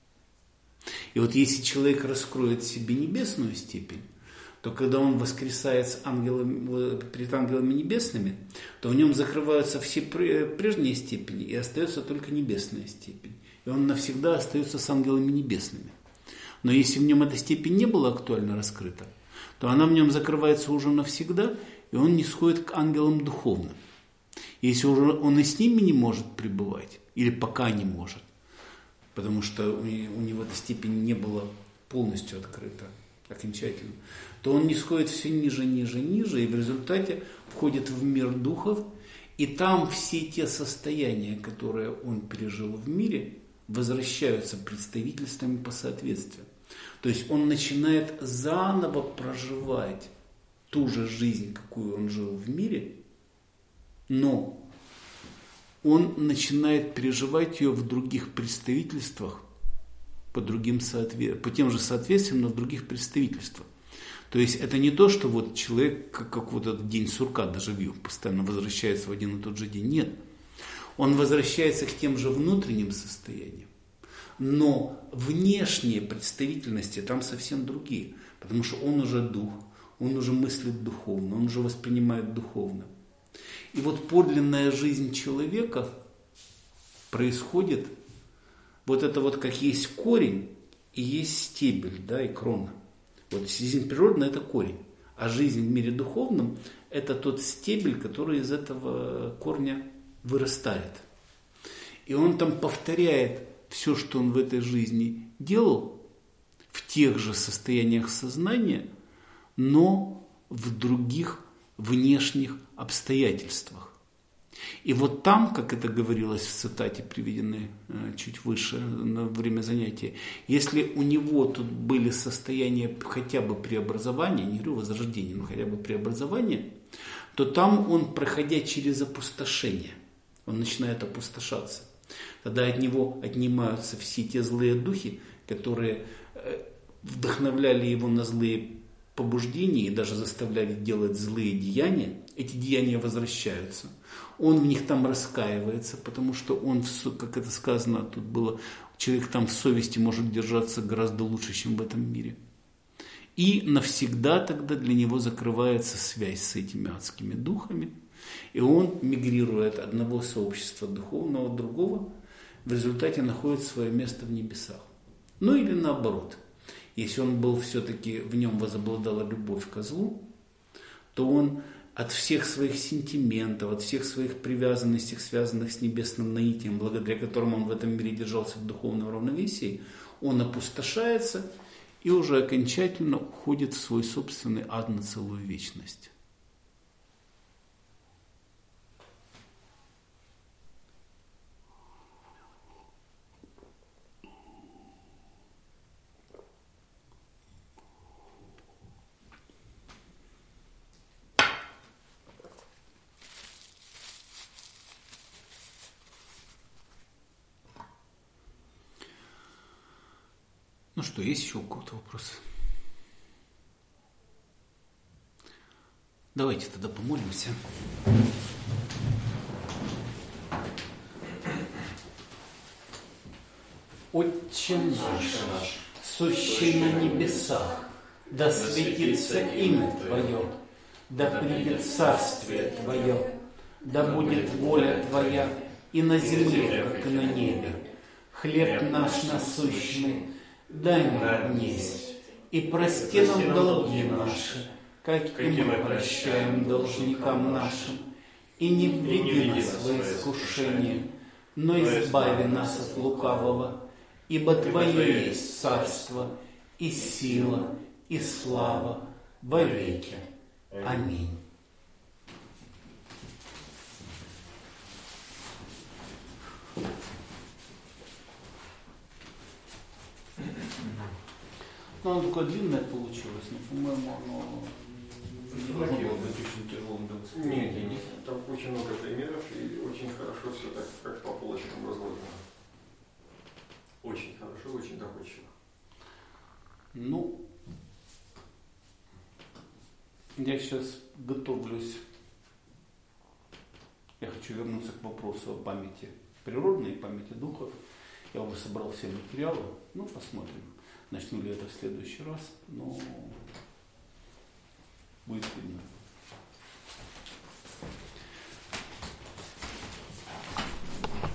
И вот если человек раскроет в себе небесную степень, то когда он воскресает перед ангелами небесными, то в нем закрываются все прежние степени, и остается только небесная степень. И он навсегда остается с ангелами небесными. Но если в нем эта степень не была актуально раскрыта, то она в нем закрывается уже навсегда, и он не сходит к ангелам духовным. Если уже он и с ними не может пребывать, или пока не может, потому что у него эта степень не была полностью открыта окончательно, то он не сходит все ниже, ниже, ниже, и в результате входит в мир духов, и там все те состояния, которые он пережил в мире, возвращаются представительствами по соответствию. То есть он начинает заново проживать ту же жизнь, какую он жил в мире, но он начинает переживать ее в других представительствах, по тем же соответствиям, но в других представительствах. То есть это не то, что вот человек, как вот этот день сурка доживью, постоянно возвращается в один и тот же день. Нет. Он возвращается к тем же внутренним состояниям. Но внешние представительности там совсем другие. Потому что он уже дух, он уже мыслит духовно, он уже воспринимает духовно. И вот подлинная жизнь человека происходит, вот это вот как есть корень и есть стебель, да, и крона. Вот жизнь природная – это корень, а жизнь в мире духовном – это тот стебель, который из этого корня вырастает. И он там повторяет все, что он в этой жизни делал, в тех же состояниях сознания, но в других внешних обстоятельствах. И вот там, как это говорилось в цитате, приведенной чуть выше на время занятия, если у него тут были состояния хотя бы преобразования, не говорю возрождения, но хотя бы преобразования, то там он, проходя через опустошение, Он начинает опустошаться. Тогда от него отнимаются все те злые духи, которые вдохновляли его на злые побуждения и даже заставляли делать злые деяния. Эти деяния возвращаются. Он в них там раскаивается, потому что он, как это сказано, тут было, человек там в совести может держаться гораздо лучше, чем в этом мире. И навсегда тогда для него закрывается связь с этими адскими духами. И он, мигрируя от одного сообщества духовного в другого, в результате находит свое место в небесах. Ну или наоборот. Если он был все-таки, в нем возобладала любовь ко злу, то он от всех своих сентиментов, от всех своих привязанностей, связанных с небесным наитием, благодаря которому он в этом мире держался в духовном равновесии, он опустошается и уже окончательно уходит в свой собственный ад на целую вечность. Ну что, есть еще у кого-то вопросы? Давайте тогда помолимся. Отче наш, сущий на небесах, да светится имя Твое, да придет царствие Твое, да будет воля Твоя и на земле, как и на небе. Хлеб наш насущный дай нам днесь, и прости нам долги наши, как и мы прощаем должникам нашим, и не введи нас во искушение, но избави нас от лукавого, ибо Твое есть царство, и сила, и слава во веки. Аминь. Ну, оно такое длинное получилось, но, по-моему, оно не должно было быть очень тяжелым для восприятия. Нет, там очень много примеров и очень хорошо все так, как по полочкам разложено. Очень хорошо, очень доходчиво. Ну, я сейчас готовлюсь. Я хочу вернуться к вопросу о памяти природной и памяти духов. Я уже собрал все материалы. Ну, посмотрим. Начну ли это в следующий раз, но будет видно.